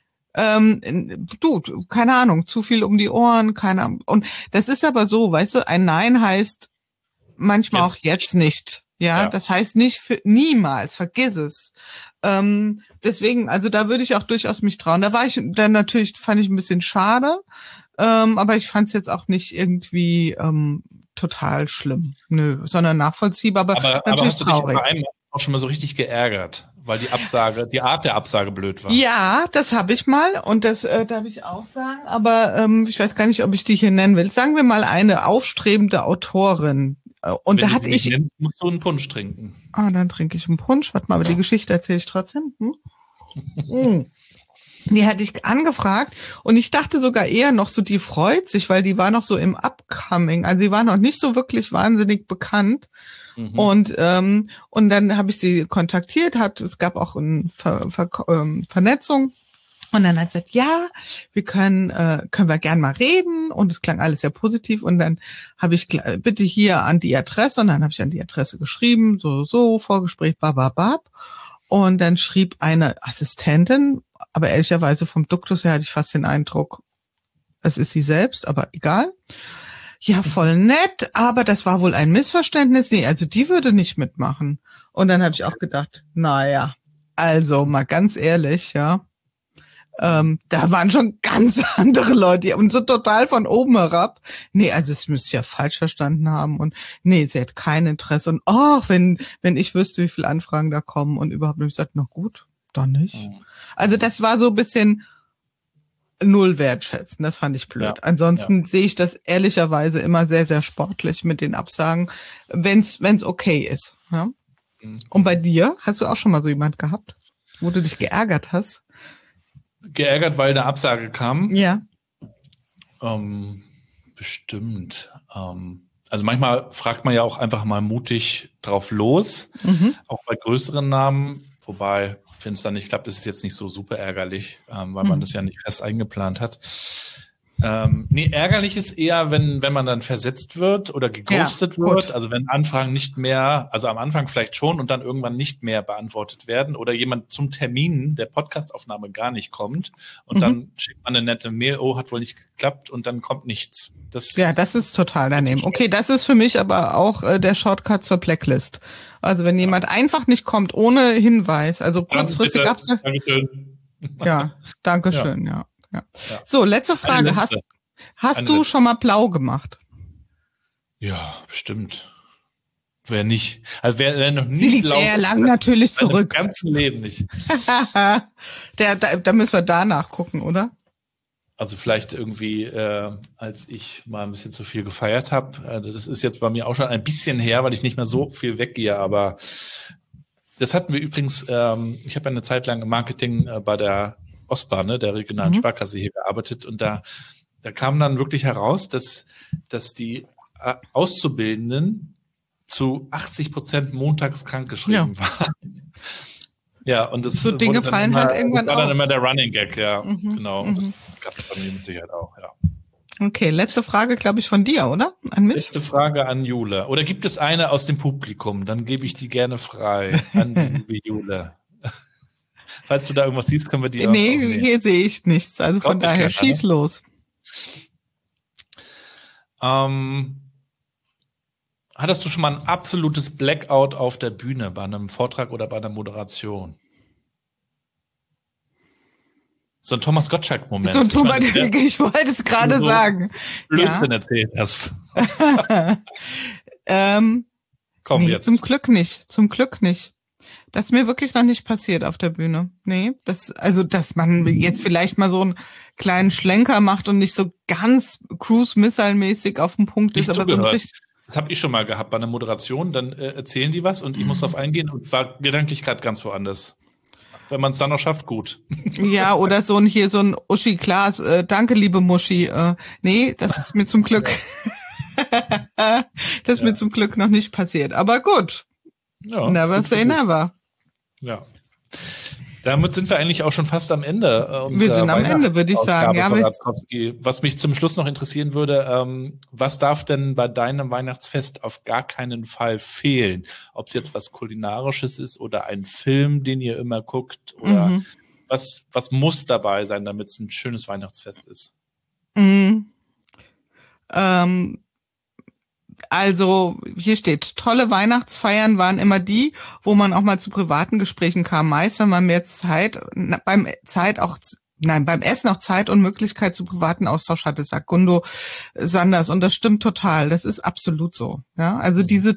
Keine Ahnung, zu viel um die Ohren, keine Ahnung. Und das ist aber so, weißt du, ein Nein heißt manchmal auch jetzt nicht. Ja, das heißt nicht für niemals, vergiss es. Deswegen, also da würde ich auch durchaus mich trauen. Natürlich fand ich ein bisschen schade, aber ich fand es jetzt auch nicht irgendwie total schlimm. Nö, sondern nachvollziehbar, aber natürlich hast du traurig. dich auch schon mal so richtig geärgert, weil die Art der Absage blöd war? Ja, das habe ich mal und das darf ich auch sagen, aber ich weiß gar nicht, ob ich die hier nennen will. Sagen wir mal eine aufstrebende Autorin. Und wenn da hatte ich. Nennst, musst du einen Punsch trinken. Dann trinke ich einen Punsch. Warte mal, aber die Geschichte erzähle ich trotzdem. Die hatte ich angefragt und ich dachte sogar eher noch so, die freut sich, weil die war noch so im Upcoming. Also sie war noch nicht so wirklich wahnsinnig bekannt. Und dann habe ich sie kontaktiert, es gab auch eine Vernetzung. Und dann hat sie gesagt, ja, können wir gern mal reden. Und es klang alles sehr positiv. Und dann habe ich bitte hier an die Adresse. Und dann habe ich an die Adresse geschrieben, so, Vorgespräch, bababab. Und dann schrieb eine Assistentin, aber ehrlicherweise vom Duktus her hatte ich fast den Eindruck, es ist sie selbst, aber egal. Ja, voll nett, aber das war wohl ein Missverständnis. Nee, also die würde nicht mitmachen. Und dann habe ich auch gedacht, naja, also mal ganz ehrlich, ja. Da waren schon ganz andere Leute und so total von oben herab. Nee, also es müsste ich ja falsch verstanden haben und nee, sie hat kein Interesse und wenn ich wüsste, wie viele Anfragen da kommen und überhaupt nicht, gesagt, na gut, dann nicht. Also das war so ein bisschen null wertschätzen, das fand ich blöd. Ansonsten sehe ich das ehrlicherweise immer sehr, sehr sportlich mit den Absagen, wenn's okay ist. Ja? Und bei dir, hast du auch schon mal so jemand gehabt, wo du dich geärgert hast? Geärgert, weil eine Absage kam? Ja. Bestimmt. Also manchmal fragt man ja auch einfach mal mutig drauf los, auch bei größeren Namen, wobei, wenn es dann nicht klappt, ist es jetzt nicht so super ärgerlich, weil man das ja nicht fest eingeplant hat. Ärgerlich ist eher, wenn man dann versetzt wird oder geghostet wird, also wenn Anfragen nicht mehr, also am Anfang vielleicht schon und dann irgendwann nicht mehr beantwortet werden oder jemand zum Termin der Podcastaufnahme gar nicht kommt und dann schickt man eine nette Mail, hat wohl nicht geklappt und dann kommt nichts. Das ist total daneben. Okay, das ist für mich aber auch der Shortcut zur Blacklist. Also wenn jemand einfach nicht kommt ohne Hinweis, also kurzfristig Dankeschön, ja. So, letzte Frage. Hast du schon mal blau gemacht? Ja, bestimmt. Wer nicht? Also wer noch nie Sie liegt blau sehr lang natürlich zurück. Im ganzen Leben nicht. Da müssen wir danach gucken, oder? Also vielleicht irgendwie, als ich mal ein bisschen zu viel gefeiert habe. Das ist jetzt bei mir auch schon ein bisschen her, weil ich nicht mehr so viel weggehe. Aber das hatten wir übrigens, ich habe eine Zeit lang im Marketing bei der Ostbahn, der regionalen Sparkasse hier gearbeitet und da kam dann wirklich heraus, dass die Auszubildenden zu 80% montags krankgeschrieben waren. Ja, und das so Dinge fallen halt irgendwann war auf. dann immer der Running Gag, genau. Und das gab es bei mir mit Sicherheit auch, ja. Okay, letzte Frage, glaube ich, von dir, oder? An mich? Letzte Frage an Jule. Oder gibt es eine aus dem Publikum? Dann gebe ich die gerne frei an die liebe Jule. Falls du da irgendwas siehst, können wir die Nee, hier sehe ich nichts. Also von daher schieß los. Hattest du schon mal ein absolutes Blackout auf der Bühne bei einem Vortrag oder bei einer Moderation? So ein Thomas Gottschalk-Moment. Ich wollte es gerade sagen. Blödsinn erzählt hast. Komm jetzt. Zum Glück nicht. Das ist mir wirklich noch nicht passiert auf der Bühne. Nee, dass man jetzt vielleicht mal so einen kleinen Schlenker macht und nicht so ganz Cruise-Missile-mäßig auf den Punkt ist, aber so richtig. Das habe ich schon mal gehabt bei einer Moderation, dann erzählen die was und ich muss drauf eingehen und war gedanklich gerade ganz woanders. wenn man es dann noch schafft, gut. Ja, oder so ein Uschi Klaas, danke, liebe Muschi. Nee, das ist mir zum Glück, das ist mir zum Glück noch nicht passiert. Aber gut, never say never. Ja. Damit sind wir eigentlich auch schon fast am Ende. Wir sind am Ende, würde ich sagen. Ja, was mich zum Schluss noch interessieren würde, was darf denn bei deinem Weihnachtsfest auf gar keinen Fall fehlen? Ob es jetzt was Kulinarisches ist oder ein Film, den ihr immer guckt, oder was muss dabei sein, damit es ein schönes Weihnachtsfest ist? Also hier steht, tolle Weihnachtsfeiern waren immer die, wo man auch mal zu privaten Gesprächen kam. Meist, wenn man mehr Zeit, beim Essen auch Zeit und Möglichkeit zu privaten Austausch hatte, sagt Gundo Sanders. Und das stimmt total. Das ist absolut so. Ja, also diese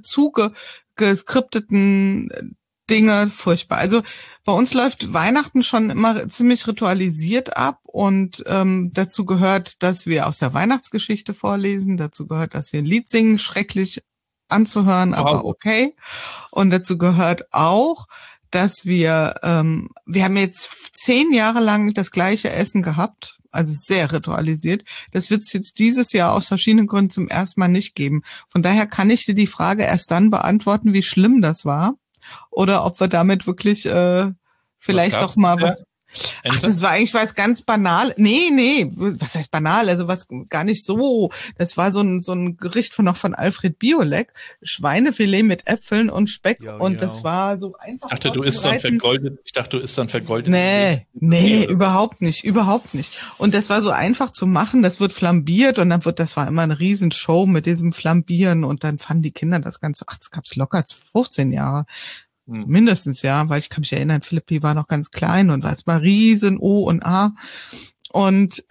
geskripteten Dinge, furchtbar. Also bei uns läuft Weihnachten schon immer ziemlich ritualisiert ab und dazu gehört, dass wir aus der Weihnachtsgeschichte vorlesen, dazu gehört, dass wir ein Lied singen, schrecklich anzuhören, aber okay. Und dazu gehört auch, dass wir haben jetzt 10 Jahre lang das gleiche Essen gehabt, also sehr ritualisiert. Das wird es jetzt dieses Jahr aus verschiedenen Gründen zum ersten Mal nicht geben. Von daher kann ich dir die Frage erst dann beantworten, wie schlimm das war. Oder ob wir damit wirklich vielleicht doch mal was... Ach, das war eigentlich was ganz banal. Nee, was heißt banal? Also was gar nicht so. Das war so ein Gericht von Alfred Biolek. Schweinefilet mit Äpfeln und Speck. Und das war so einfach. Ich dachte, du isst so ein vergoldetes. Nee, überhaupt nicht. Und das war so einfach zu machen. Das wird flambiert und das war immer eine Riesenshow mit diesem Flambieren und dann fanden die Kinder das Ganze, das gab's locker 15 Jahre. Mindestens, ja, weil ich kann mich erinnern, Philippi war noch ganz klein und war jetzt mal riesen O und A. Und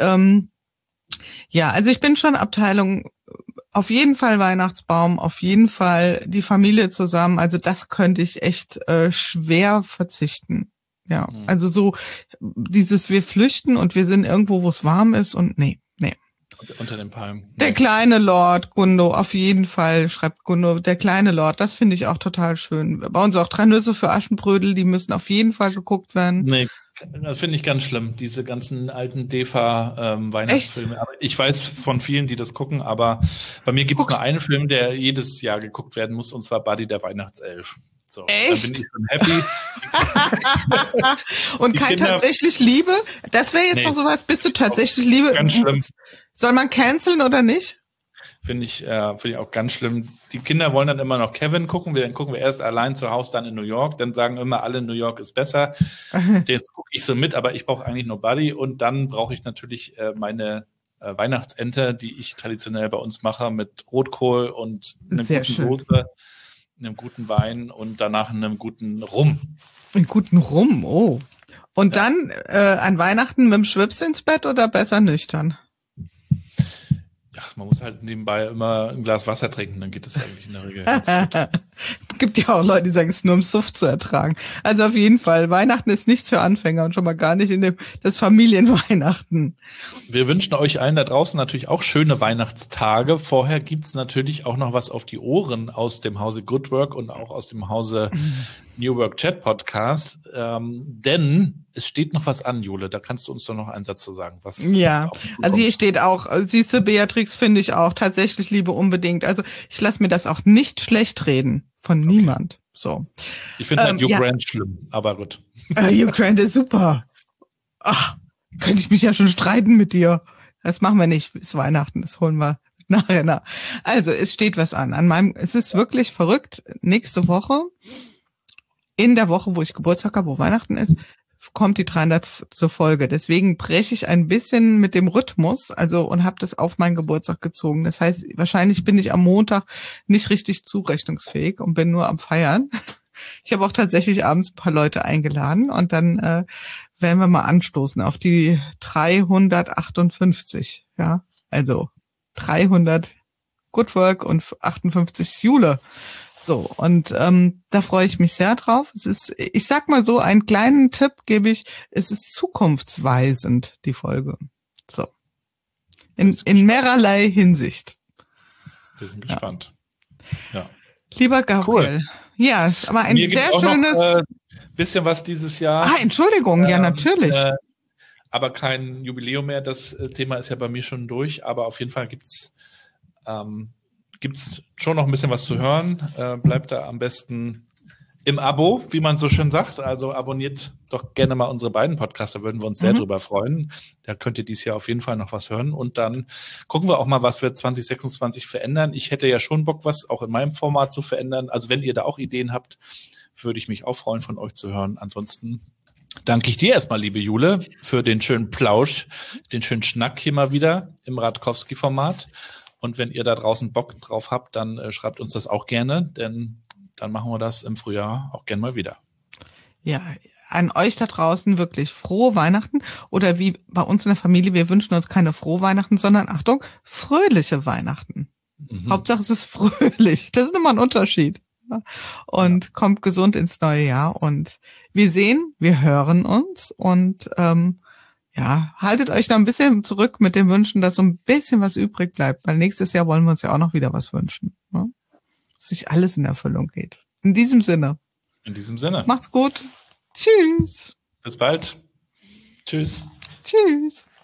also ich bin schon Abteilung, auf jeden Fall Weihnachtsbaum, auf jeden Fall die Familie zusammen. Also das könnte ich echt schwer verzichten. Ja, also so dieses, wir flüchten und wir sind irgendwo, wo es warm ist und nee. Unter den Palmen. Der kleine Lord, Gundo, auf jeden Fall, schreibt Gundo, der kleine Lord, das finde ich auch total schön. Bei uns auch 3 Nüsse für Aschenbrödel, die müssen auf jeden Fall geguckt werden. Nee, das finde ich ganz schlimm, diese ganzen alten DEFA-Weihnachtsfilme. Aber ich weiß von vielen, die das gucken, aber bei mir gibt es nur einen Film, der jedes Jahr geguckt werden muss, und zwar Buddy der Weihnachtself. So, echt? Dann bin ich schon happy. Und kein Kinder, tatsächlich Liebe? Das wäre jetzt noch sowas, bist du tatsächlich Liebe? Ganz schlimm. Soll man canceln oder nicht? Finde ich auch ganz schlimm. Die Kinder wollen dann immer noch Kevin gucken. Dann gucken wir erst allein zu Hause, dann in New York. Dann sagen immer alle, New York ist besser. Jetzt gucke ich so mit, aber ich brauche eigentlich nur Buddy. Und dann brauche ich natürlich meine Weihnachtsente, die ich traditionell bei uns mache, mit Rotkohl und einer guten Soße, einem guten Wein und danach einem guten Rum. Einen guten Rum, oh. Und dann an Weihnachten mit dem Schwips ins Bett oder besser nüchtern? Ach, man muss halt nebenbei immer ein Glas Wasser trinken, dann geht das eigentlich in der Regel ganz gut. Gibt ja auch Leute, die sagen, es ist nur im Suff zu ertragen. Also auf jeden Fall, Weihnachten ist nichts für Anfänger und schon mal gar nicht das Familienweihnachten. Wir wünschen euch allen da draußen natürlich auch schöne Weihnachtstage. Vorher gibt's natürlich auch noch was auf die Ohren aus dem Hause Good Work und auch aus dem Hause New Work Chat Podcast, denn es steht noch was an, Jule. Da kannst du uns doch noch einen Satz zu sagen. Was also hier steht auch, siehst du, Beatrix, finde ich auch, tatsächlich Liebe unbedingt. Also ich lasse mir das auch nicht schlecht reden von niemand. So. Ich finde halt Hugh Grant schlimm, aber gut. Hugh Grant ist super. Ach, könnte ich mich ja schon streiten mit dir. Das machen wir nicht bis Weihnachten, das holen wir nachher nach. Also es steht was an. Es ist wirklich verrückt. Nächste Woche, in der Woche, wo ich Geburtstag habe, wo Weihnachten ist, kommt die 300. Folge. Deswegen breche ich ein bisschen mit dem Rhythmus, und habe das auf meinen Geburtstag gezogen. Das heißt, wahrscheinlich bin ich am Montag nicht richtig zurechnungsfähig und bin nur am Feiern. Ich habe auch tatsächlich abends ein paar Leute eingeladen und dann werden wir mal anstoßen auf die 358. Ja, also 300 Good Work und 58 Jule. So, und da freue ich mich sehr drauf. Es ist, ich sag mal so, einen kleinen Tipp gebe ich, es ist zukunftsweisend, die Folge. So. In mehrerlei Hinsicht. Wir sind gespannt. Ja. Lieber Gabriel. Cool. Ja, aber ein sehr schönes... bisschen was dieses Jahr. Entschuldigung, ja, natürlich. Aber kein Jubiläum mehr. Das Thema ist ja bei mir schon durch. Aber auf jeden Fall gibt's schon noch ein bisschen was zu hören. Bleibt da am besten im Abo, wie man so schön sagt. Also abonniert doch gerne mal unsere beiden Podcasts. Da würden wir uns sehr drüber freuen. Da könnt ihr dieses Jahr auf jeden Fall noch was hören. Und dann gucken wir auch mal, was wir 2026 verändern. Ich hätte ja schon Bock, was auch in meinem Format zu verändern. Also wenn ihr da auch Ideen habt, würde ich mich auch freuen, von euch zu hören. Ansonsten danke ich dir erstmal, liebe Jule, für den schönen Plausch, den schönen Schnack hier mal wieder im Radkowski-Format. Und wenn ihr da draußen Bock drauf habt, dann schreibt uns das auch gerne, denn dann machen wir das im Frühjahr auch gerne mal wieder. Ja, an euch da draußen wirklich frohe Weihnachten oder wie bei uns in der Familie, wir wünschen uns keine frohe Weihnachten, sondern Achtung, fröhliche Weihnachten. Hauptsache es ist fröhlich, das ist immer ein Unterschied. Und kommt gesund ins neue Jahr und wir sehen, wir hören uns und haltet euch da ein bisschen zurück mit dem Wünschen, dass so ein bisschen was übrig bleibt, weil nächstes Jahr wollen wir uns ja auch noch wieder was wünschen. Ne? Dass sich alles in Erfüllung geht. In diesem Sinne. Macht's gut. Tschüss. Bis bald. Tschüss. Tschüss.